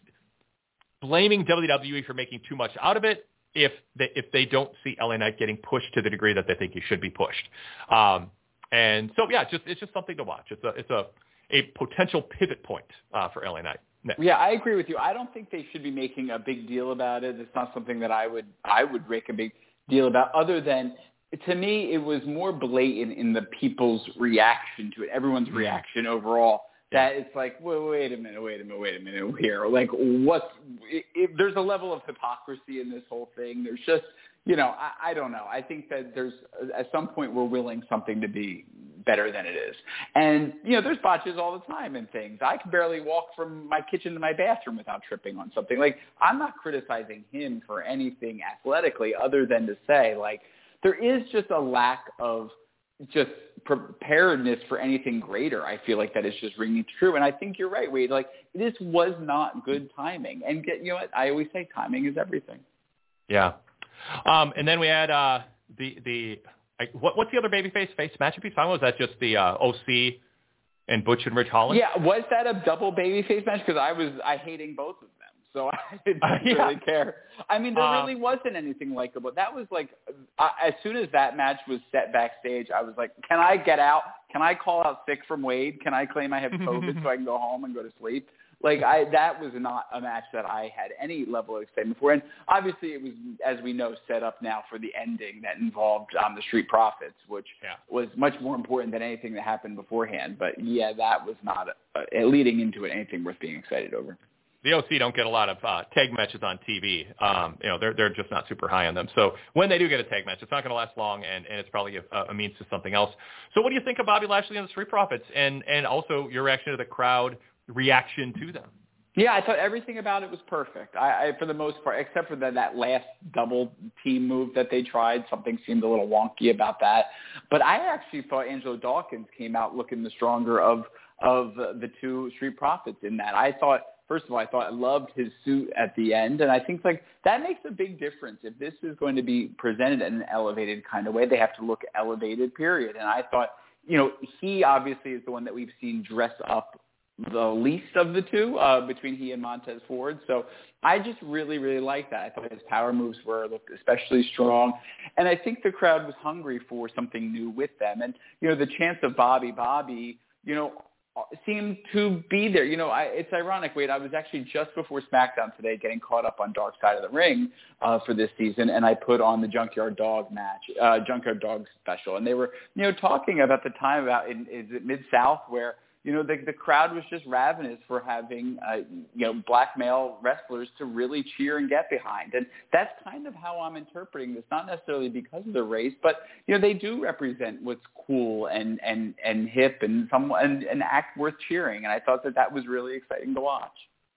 blaming W W E for making too much out of it if they, if they don't see L A Knight getting pushed to the degree that they think he should be pushed. Um, and so, yeah, just it's just something to watch. It's a it's a a potential pivot point uh, for L A Knight. Next. Yeah, I agree with you. I don't think they should be making a big deal about it. It's not something that I would I would make a big deal about, other than, to me, it was more blatant in the people's reaction to it, everyone's reaction overall, that it's like, wait, wait a minute, wait a minute, wait a minute here. Like, what's it, it, there's a level of hypocrisy in this whole thing. There's just, you know, I, I don't know. I think that there's, at some point, we're willing something to be better than it is. And, you know, there's botches all the time and things. I can barely walk from my kitchen to my bathroom without tripping on something. Like, I'm not criticizing him for anything athletically other than to say, like, there is just a lack of just preparedness for anything greater. I feel like that is just ringing true. And I think you're right, Wade. Like, this was not good timing. And, get, you know what? I always say timing is everything. Yeah. Um, and then we had uh, the, the like, what, what's the other babyface face matchup he's found? Was that just the uh, O C and Butch and Rich Holland? Yeah. Was that a double babyface match? Because I was I hating both of them. So I didn't uh, yeah. really care. I mean, there um, really wasn't anything likable. That was like, I, as soon as that match was set backstage, I was like, can I get out? Can I call out sick from Wade? Can I claim I have COVID so I can go home and go to sleep? Like, I, that was not a match that I had any level of excitement for. And obviously it was, as we know, set up now for the ending that involved um, the Street Profits, which yeah. was much more important than anything that happened beforehand. But, yeah, that was not, a, a, leading into it, anything worth being excited over. The O C don't get a lot of uh, tag matches on T V. Um, you know, they're they're just not super high on them. So when they do get a tag match, it's not going to last long, and, and it's probably a, a means to something else. So what do you think of Bobby Lashley and the Street Profits, and and also your reaction to the crowd reaction to them? Yeah, I thought everything about it was perfect. I, I for the most part, except for that that last double team move that they tried, something seemed a little wonky about that. But I actually thought Angelo Dawkins came out looking the stronger of of the two Street Profits in that. I thought. First of all, I thought I loved his suit at the end, and I think like that makes a big difference. If this is going to be presented in an elevated kind of way, they have to look elevated, period. And I thought, you know, he obviously is the one that we've seen dress up the least of the two uh, between he and Montez Ford. So I just really, really like that. I thought his power moves were looked especially strong, and I think the crowd was hungry for something new with them. And you know, the chance of Bobby, Bobby, you know. seemed to be there. You know, I, it's ironic, Wade. I was actually just before SmackDown today getting caught up on Dark Side of the Ring uh, for this season, and I put on the Junkyard Dog match, uh, Junkyard Dog special, and they were, you know, talking about the time about in, is it Mid-South where, you know, the, the crowd was just ravenous for having, uh, you know, black male wrestlers to really cheer and get behind. And that's kind of how I'm interpreting this, not necessarily because of the race, but, you know, they do represent what's cool and, and, and hip and, some, and an act worth cheering. And I thought that that was really exciting to watch.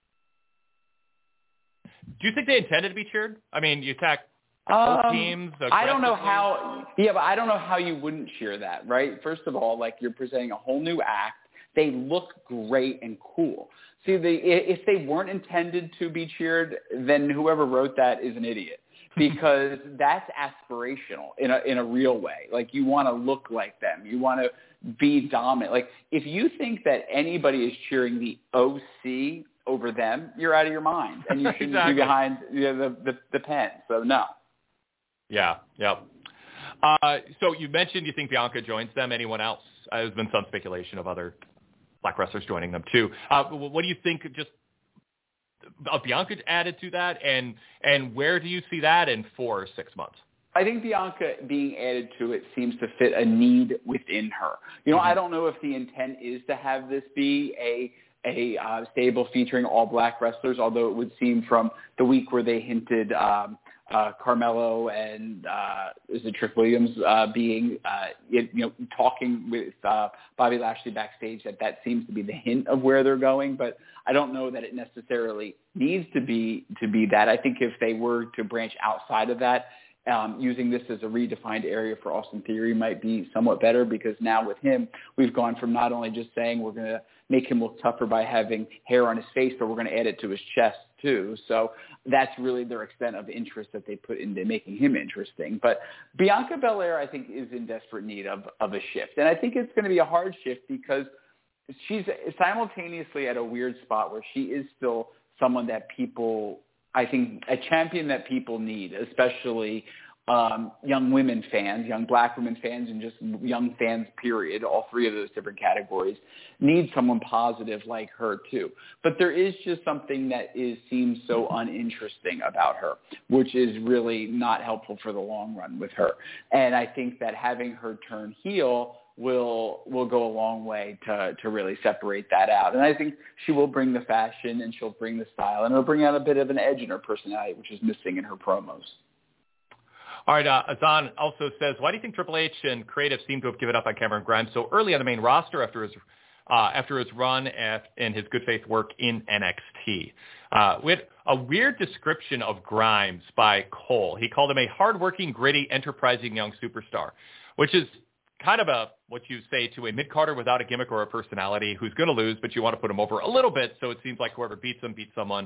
Do you think they intended to be cheered? I mean, you attack Um, both teams. I don't know how, yeah, but I don't know how you wouldn't cheer that, right? First of all, like you're presenting a whole new act. They look great and cool. See, they, if they weren't intended to be cheered, then whoever wrote that is an idiot, because that's aspirational in a in a real way. Like, you want to look like them. You want to be dominant. Like, if you think that anybody is cheering the O C over them, you're out of your mind, and you shouldn't exactly. be behind you know, the, the the pen. So no. Yeah. Yep. Uh, so you mentioned you think Bianca joins them. Anyone else? Uh, there's been some speculation of other black wrestlers joining them too. Uh, what do you think just of Bianca added to that, and and where do you see that in four or six months? I think Bianca being added to it seems to fit a need within her. You know, mm-hmm. I don't know if the intent is to have this be a a uh, stable featuring all black wrestlers, although it would seem from the week where they hinted um, uh, Carmelo and uh, is it Trick Williams uh, being, uh, you know, talking with uh, Bobby Lashley backstage that that seems to be the hint of where they're going. But I don't know that it necessarily needs to be to be that. I think if they were to branch outside of that, Um, using this as a redefined area for Austin Theory might be somewhat better, because now with him, we've gone from not only just saying we're going to make him look tougher by having hair on his face, but we're going to add it to his chest too. So that's really their extent of interest that they put into making him interesting. But Bianca Belair, I think, is in desperate need of, of a shift. And I think it's going to be a hard shift because she's simultaneously at a weird spot where she is still someone that people – I think a champion that people need, especially um, young women fans, young black women fans, and just young fans, period, all three of those different categories, need someone positive like her too. But there is just something that is seems so uninteresting about her, which is really not helpful for the long run with her. And I think that having her turn heel will will go a long way to to really separate that out. And I think she will bring the fashion and she'll bring the style, and it'll bring out a bit of an edge in her personality, which is missing in her promos. All right, uh, Azan also says, why do you think Triple H and creative seem to have given up on Cameron Grimes so early on the main roster after his uh, after his run at, and his good faith work in N X T? Uh, we had a weird description of Grimes by Cole. He called him a hardworking, gritty, enterprising young superstar, which is kind of a what you say to a mid-carder without a gimmick or a personality who's going to lose, but you want to put him over a little bit, so it seems like whoever beats him beats someone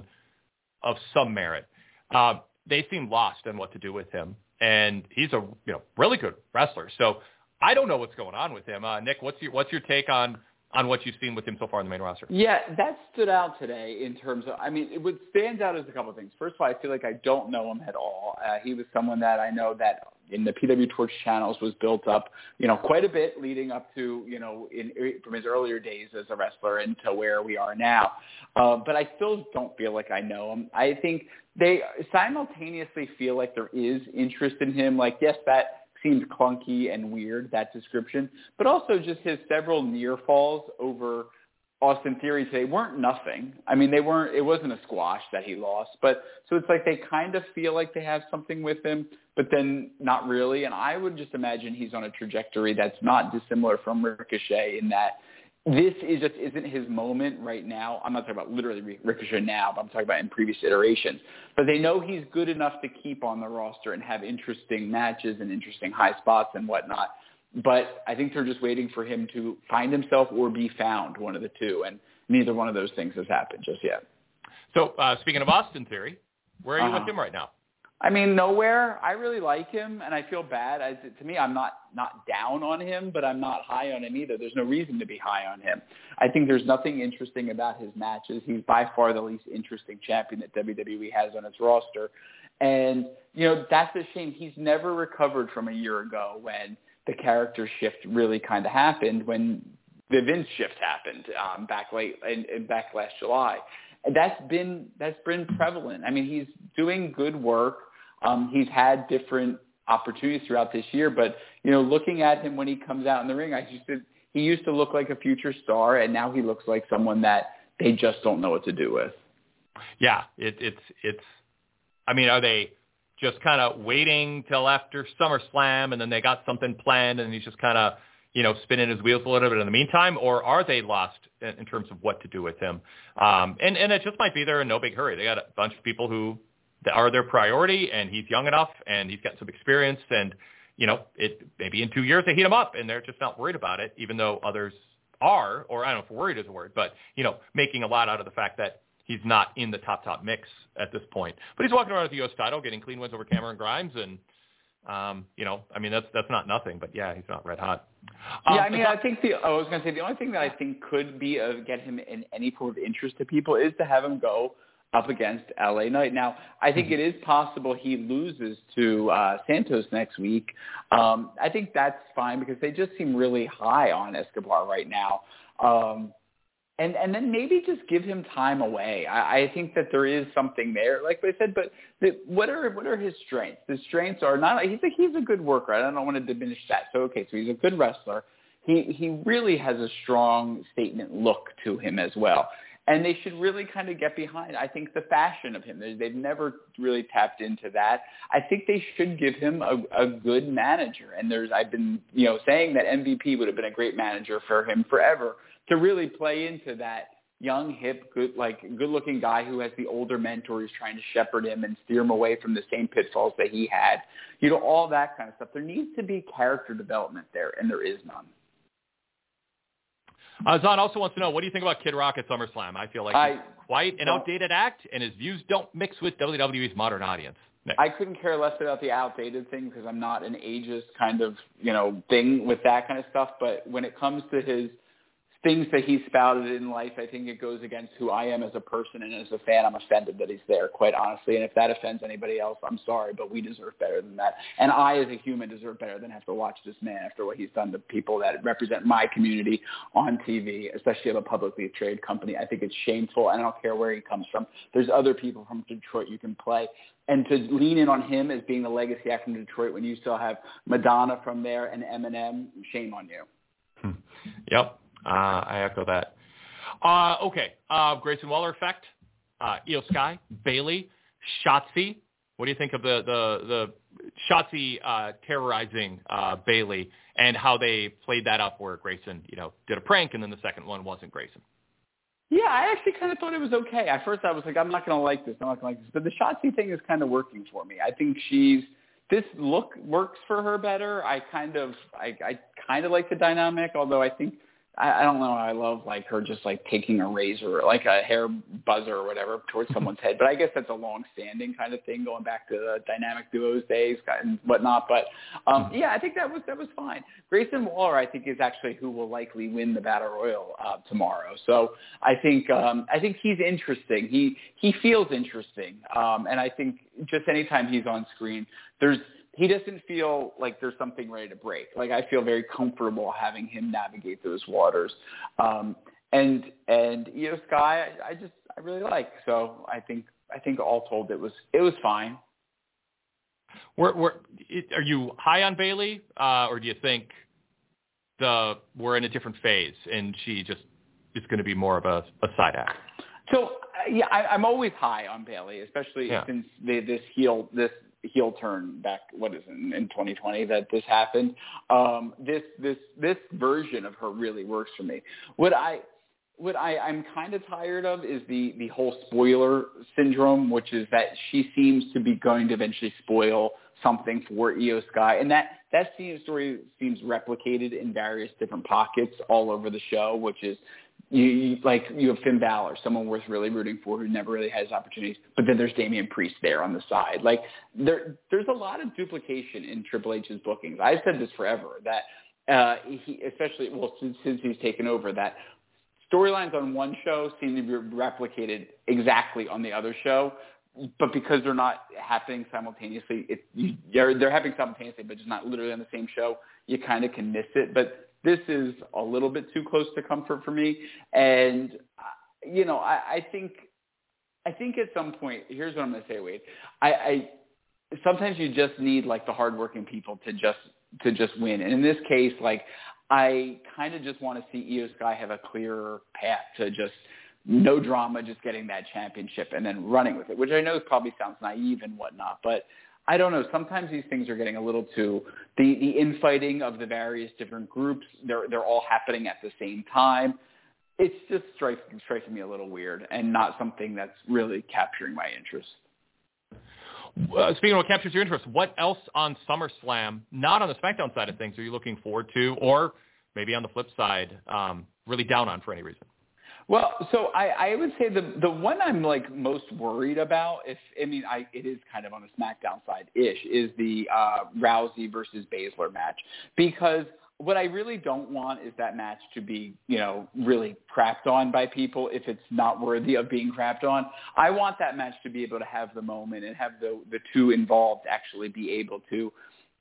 of some merit. Uh, they seem lost on what to do with him, and he's a you know really good wrestler. So I don't know what's going on with him. Uh, Nick, what's your what's your take on on what you've seen with him so far in the main roster? Yeah, that stood out today in terms of, I mean, it would stand out as a couple of things. First of all, I feel like I don't know him at all. Uh, he was someone that I know that in the P W Torch channels was built up, you know, quite a bit leading up to, you know, in, from his earlier days as a wrestler and to where we are now. Uh, but I still don't feel like I know him. I think they simultaneously feel like there is interest in him. Like, yes, that seems clunky and weird, that description, but also just his several near falls over Austin Theory today weren't nothing. I mean, they weren't, it wasn't a squash that he lost, but so it's like they kind of feel like they have something with him, but then not really. And I would just imagine he's on a trajectory that's not dissimilar from Ricochet in that this is just isn't his moment right now. I'm not talking about literally Ricochet now, but I'm talking about in previous iterations. But they know he's good enough to keep on the roster and have interesting matches and interesting high spots and whatnot. But I think they're just waiting for him to find himself or be found, one of the two. And neither one of those things has happened just yet. So uh, speaking of Austin Theory, where are you uh-huh. with him right now? I mean, nowhere. I really like him, and I feel bad. I, to me, I'm not, not down on him, but I'm not high on him either. There's no reason to be high on him. I think there's nothing interesting about his matches. He's by far the least interesting champion that W W E has on its roster. And, you know, that's a shame. He's never recovered from a year ago when the character shift really kind of happened, when the Vince shift happened um, back late in, in back last July. And that's been that's been prevalent. I mean, he's doing good work. Um, he's had different opportunities throughout this year, but you know, looking at him when he comes out in the ring, I just said he used to look like a future star, and now he looks like someone that they just don't know what to do with. Yeah, it, it's it's. I mean, are they just kind of waiting till after SummerSlam, and then they got something planned, and he's just kind of, you know, spinning his wheels a little bit in the meantime, or are they lost in, in terms of what to do with him? Um, and, and it just might be they're in no big hurry. They got a bunch of people who are their priority, and he's young enough, and he's got some experience, and, you know, it maybe in two years they heat him up, and they're just not worried about it, even though others are, or I don't know if worried is a word, but, you know, making a lot out of the fact that he's not in the top, top mix at this point. But he's walking around with the U S title, getting clean wins over Cameron Grimes, and, um, you know, I mean, that's that's not nothing, but yeah, he's not red hot. Um, yeah, I mean, I think the I was going to say the only thing that I think could be uh, get him in any form of interest to people is to have him go up against L A Knight. Now, I think it is possible he loses to uh, Santos next week. Um, I think that's fine because they just seem really high on Escobar right now. Um, And and then maybe just give him time away. I, I think that there is something there, like I said. But the, what are what are his strengths? His strengths are not. He's a, he's a good worker. I don't want to diminish that. So okay, so he's a good wrestler. He he really has a strong statement look to him as well. And they should really kind of get behind, I think, the fashion of him. They've never really tapped into that. I think they should give him a, a good manager. And there's I've been you know saying that M V P would have been a great manager for him forever, to really play into that young, hip, good, like good-looking guy who has the older mentor who's trying to shepherd him and steer him away from the same pitfalls that he had. You know, all that kind of stuff. There needs to be character development there, and there is none. Uh, Zahn also wants to know, what do you think about Kid Rock at SummerSlam? I feel like I, he's quite an outdated act, and his views don't mix with W W E's modern audience. Nick. I couldn't care less about the outdated thing because I'm not an ageist kind of, you know, thing with that kind of stuff. But when it comes to his things that he spouted in life, I think it goes against who I am as a person, and as a fan, I'm offended that he's there, quite honestly. And if that offends anybody else, I'm sorry, but we deserve better than that. And I, as a human, deserve better than have to watch this man after what he's done to people that represent my community on T V, especially of a publicly traded company. I think it's shameful, and I don't care where he comes from. There's other people from Detroit you can play. And to lean in on him as being the legacy act from Detroit when you still have Madonna from there and Eminem, shame on you. Yep. Uh, I echo that. Uh, okay. Uh, Grayson Waller effect, uh, Io Sky, Bayley, Shotzi. What do you think of the, the, the Shotzi uh, terrorizing uh, Bayley and how they played that up where Grayson, you know, did a prank and then the second one wasn't Grayson? Yeah, I actually kind of thought it was okay. At first I was like, I'm not going to like this. I'm not going to like this. But the Shotzi thing is kind of working for me. I think she's, this look works for her better. I kind of, I, I kind of like the dynamic, although I think, I don't know. I love like her just like taking a razor, like a hair buzzer or whatever, towards someone's head. But I guess that's a long-standing kind of thing, going back to the dynamic duos days and whatnot. But um, yeah, I think that was that was fine. Grayson Waller, I think, is actually who will likely win the Battle Royal uh, tomorrow. So I think um, I think he's interesting. He he feels interesting, um, and I think just anytime he's on screen, there's. He doesn't feel like there's something ready to break. Like, I feel very comfortable having him navigate those waters. Um, and and Io Sky, I, I just I really like. So I think I think all told, it was it was fine. We're, we're, are you high on Bayley, uh, or do you think the we're in a different phase and she just is going to be more of a, a side act? So uh, yeah, I, I'm always high on Bayley, especially yeah. since they, this heel this. heel turn back, what is it, in, in twenty twenty that this happened. Um, this, this, this version of her really works for me. What I, what I, I'm kind of tired of is the, the whole spoiler syndrome, which is that she seems to be going to eventually spoil something for Io Sky. And that, that story seems replicated in various different pockets all over the show, which is, You, you like you have Finn Balor, someone worth really rooting for who never really has opportunities, but then there's Damian Priest there on the side. Like there, there's a lot of duplication in Triple H's bookings. I've said this forever that uh, he, especially well since, since he's taken over, that storylines on one show seem to be replicated exactly on the other show, but because they're not happening simultaneously, it, you, they're, they're happening simultaneously, but just not literally on the same show. You kind of can miss it, but. This is a little bit too close to comfort for me. And, you know, I, I think I think at some point, here's what I'm going to say, Wade. I, I sometimes you just need, like, the hardworking people to just to just win. And in this case, like, I kind of just want to see Io Sky have a clearer path to just no drama, just getting that championship and then running with it, which I know probably sounds naive and whatnot, but I don't know. Sometimes these things are getting a little too the, the infighting of the various different groups. They're they're all happening at the same time. It's just striking striking me a little weird and not something that's really capturing my interest. Uh, speaking of what captures your interest, what else on SummerSlam, not on the SmackDown side of things, are you looking forward to, or maybe on the flip side, um, really down on for any reason? Well, so I, I would say the the one I'm like most worried about, if I mean, I it is kind of on the SmackDown side ish, is the uh, Rousey versus Baszler match, because what I really don't want is that match to be, you know, really crapped on by people if it's not worthy of being crapped on. I want that match to be able to have the moment and have the the two involved actually be able to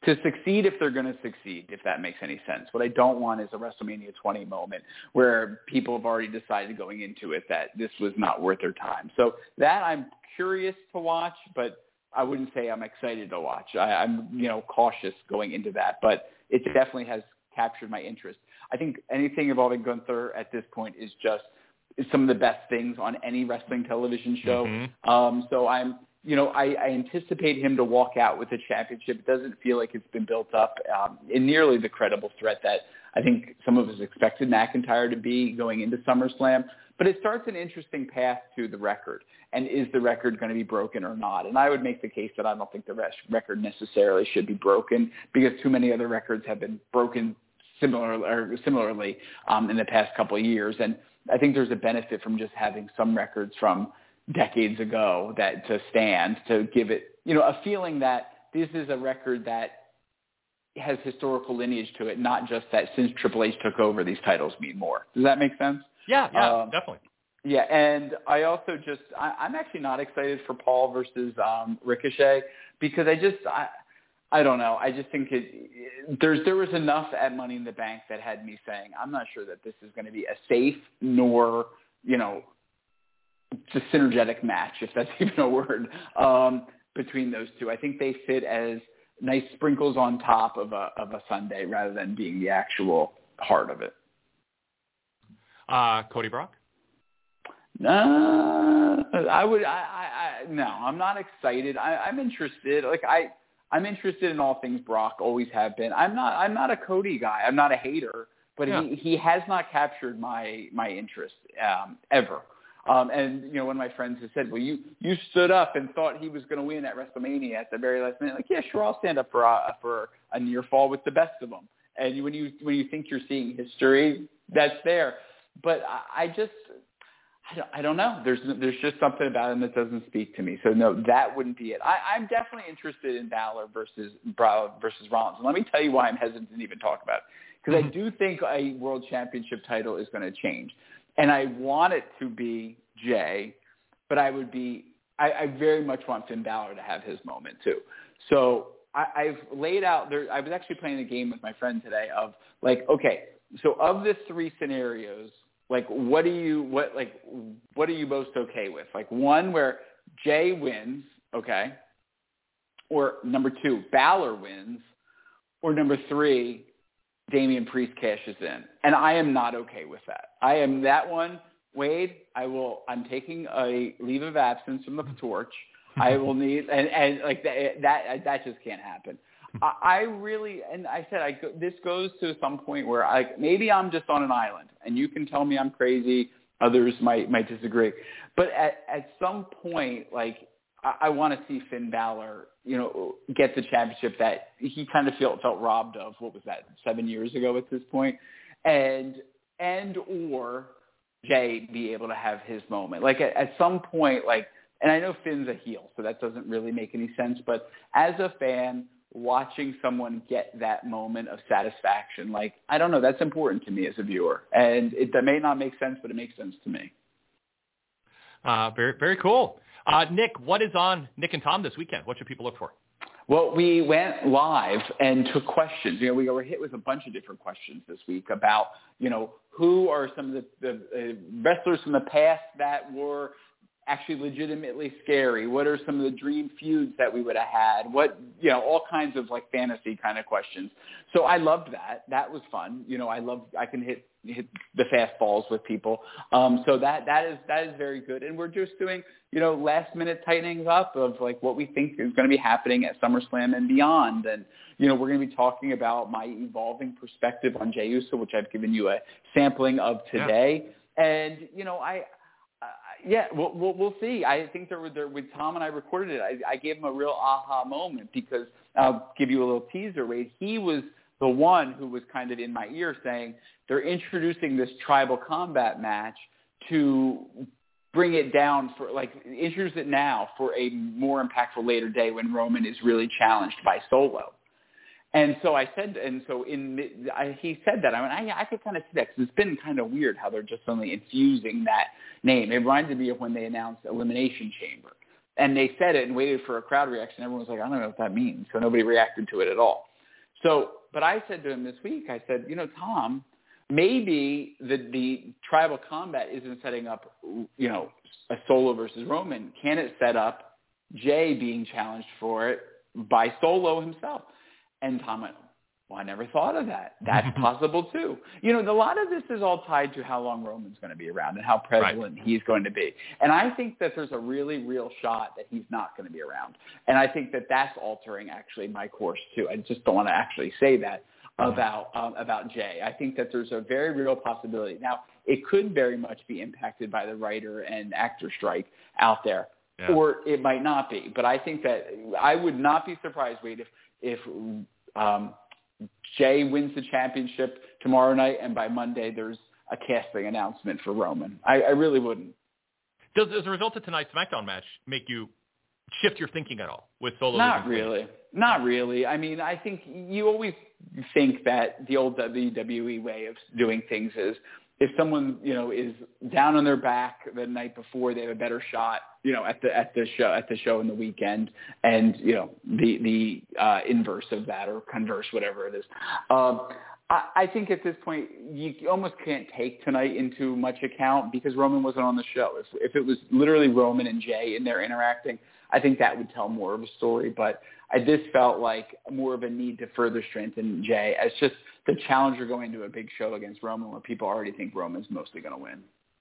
to succeed if they're going to succeed, if that makes any sense. What I don't want is a WrestleMania twenty moment where people have already decided going into it that this was not worth their time. So that I'm curious to watch, but I wouldn't say I'm excited to watch. I, I'm, you know, cautious going into that, but it definitely has captured my interest. I think anything involving Gunther at this point is just is some of the best things on any wrestling television show. Mm-hmm. Um, so I'm, you know, I, I anticipate him to walk out with the championship. It doesn't feel like it's been built up um, in nearly the credible threat that I think some of us expected McIntyre to be going into SummerSlam. But it starts an interesting path to the record. And is the record going to be broken or not? And I would make the case that I don't think the record necessarily should be broken because too many other records have been broken similar, or similarly um, in the past couple of years. And I think there's a benefit from just having some records from decades ago that to stand, to give it, you know, a feeling that this is a record that has historical lineage to it, not just that since Triple H took over, these titles mean more. Does that make sense? Yeah, yeah, um, definitely. Yeah, and I also just, I, I'm actually not excited for Paul versus um, Ricochet because I just, I, I don't know. I just think it, there's there was enough at Money in the Bank that had me saying, I'm not sure that this is going to be a safe nor, you know, just synergetic match, if that's even a word, um, between those two. I think they fit as nice sprinkles on top of a of a sundae rather than being the actual heart of it. Uh, Cody Brock? No, uh, I would. I, I, I no, I'm not excited. I, I'm interested. Like I, I'm interested in all things Brock. Always have been. I'm not. I'm not a Cody guy. I'm not a hater. But yeah. he he has not captured my my interest um, ever. Um, and, you know, one of my friends has said, well, you, you stood up and thought he was going to win at WrestleMania at the very last minute. Like, yeah, sure, I'll stand up for a, for a near fall with the best of them. And when you when you think you're seeing history, that's there. But I, I just, I don't, I don't know. There's there's just something about him that doesn't speak to me. So, no, that wouldn't be it. I, I'm definitely interested in Balor versus, versus Rollins. And let me tell you why I'm hesitant to even talk about it. Because mm-hmm. I do think a world championship title is going to change. And I want it to be Jay, but I would be I, I very much want Finn Balor to have his moment too. So I, I've laid out there. I was actually playing a game with my friend today of like, okay, so of the three scenarios, like what do you what like what are you most okay with? Like one where Jay wins, okay, or number two, Balor wins, or number three, Damian Priest cashes in. And I am not okay with that. I am that one. Wade, I will, I'm taking a leave of absence from the torch. I will need, and, and like that, that, that just can't happen. I, I really, and I said, I go, this goes to some point where I, maybe I'm just on an island and you can tell me I'm crazy. Others might, might disagree. But at, at some point, like, I, I want to see Finn Balor, you know, get the championship that he kind of felt felt robbed of. What was that, seven years ago at this point, and and or Jay be able to have his moment. Like at, at some point, like, and I know Finn's a heel, so that doesn't really make any sense. But as a fan, watching someone get that moment of satisfaction, like I don't know, that's important to me as a viewer, and it that may not make sense, but it makes sense to me. Uh, very very cool. Uh, Nick, what is on Nick and Tom this weekend? What should people look for? Well, we went live and took questions. You know, we were hit with a bunch of different questions this week about, you know, who are some of the, the uh, wrestlers from the past that were actually legitimately scary? What are some of the dream feuds that we would have had? What, you know, all kinds of like fantasy kind of questions. So I loved that. That was fun. You know, I love, I can hit, hit the fastballs with people. Um, so that, that is, that is very good. And we're just doing, you know, last minute tightening up of like what we think is going to be happening at SummerSlam and beyond. And, you know, we're going to be talking about my evolving perspective on Jey Uso, which I've given you a sampling of today. Yeah. And, you know, I, Uh, yeah, we'll, we'll we'll see. I think there were there with Tom and I recorded it. I, I gave him a real aha moment because I'll give you a little teaser. Wade, he was the one who was kind of in my ear saying they're introducing this tribal combat match to bring it down for like introduce it now for a more impactful later day when Roman is really challenged by Solo. And so I said, and so in I, he said that I went, I, I could kind of see that because it's been kind of weird how they're just only infusing that name. It reminded me of when they announced Elimination Chamber, and they said it and waited for a crowd reaction. Everyone was like, I don't know what that means, so nobody reacted to it at all. So, but I said to him this week, I said, you know, Tom, maybe the, the tribal combat isn't setting up, you know, a Solo versus Roman. Can it set up Jay being challenged for it by Solo himself? And Tom went, well, I never thought of that. That's possible too. You know, a lot of this is all tied to how long Roman's going to be around and how prevalent right. he's going to be. And I think that there's a really real shot that he's not going to be around. And I think that that's altering actually my course too. I just don't want to actually say that about um, about Jay. I think that there's a very real possibility. Now, it could very much be impacted by the writer and actor strike out there, yeah. or it might not be. But I think that I would not be surprised, Wade, if if um, Jay wins the championship tomorrow night, and by Monday there's a casting announcement for Roman. I, I really wouldn't. Does, as a result of tonight's SmackDown match, make you shift your thinking at all with Solo? Not really. Not really. I mean, I think you always think that the old W W E way of doing things is if someone, you know, is down on their back the night before, they have a better shot, you know, at the at the show at the show in the weekend, and you know the the uh, inverse of that or converse, whatever it is. Um, I, I think at this point you almost can't take tonight into much account because Roman wasn't on the show. If if it was literally Roman and Jay and they're interacting, I think that would tell more of a story. But I just felt like more of a need to further strengthen Jay as just the challenger going to a big show against Roman where people already think Roman's mostly going to win.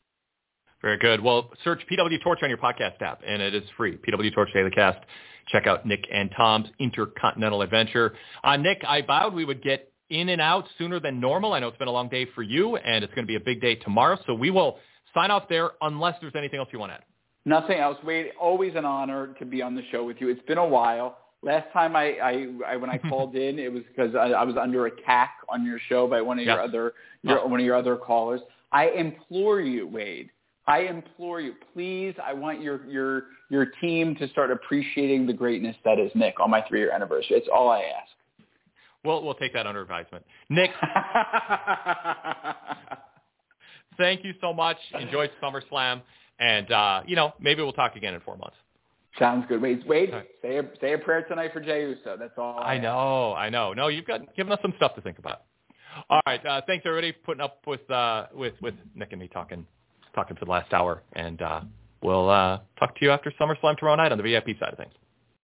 Very good. Well, search P W Torch on your podcast app, and it is free. P W Torch Daily Cast. Check out Nick and Tom's Intercontinental Adventure. Uh, Nick, I vowed we would get in and out sooner than normal. I know it's been a long day for you, and it's going to be a big day tomorrow, so we will sign off there unless there's anything else you want to add. Nothing else. Wade, always an honor to be on the show with you. It's been a while. Last time I, I, I when I called in, it was because I, I was under attack on your show by one of your yes. other your, oh. one of your other callers. I implore you, Wade. I implore you, please. I want your your your team to start appreciating the greatness that is Nick on my three-year anniversary. It's all I ask. Well, we'll take that under advisement, Nick. Thank you so much. Enjoy SummerSlam, and uh, you know maybe we'll talk again in four months. Sounds good. Wade, Wade, say a, say a prayer tonight for Jey Uso. That's all. I, I know, I know. No, you've got given us some stuff to think about. All right, uh, thanks everybody for putting up with uh, with with Nick and me talking talking for the last hour, and uh, we'll uh, talk to you after SummerSlam tomorrow night on the V I P side of things.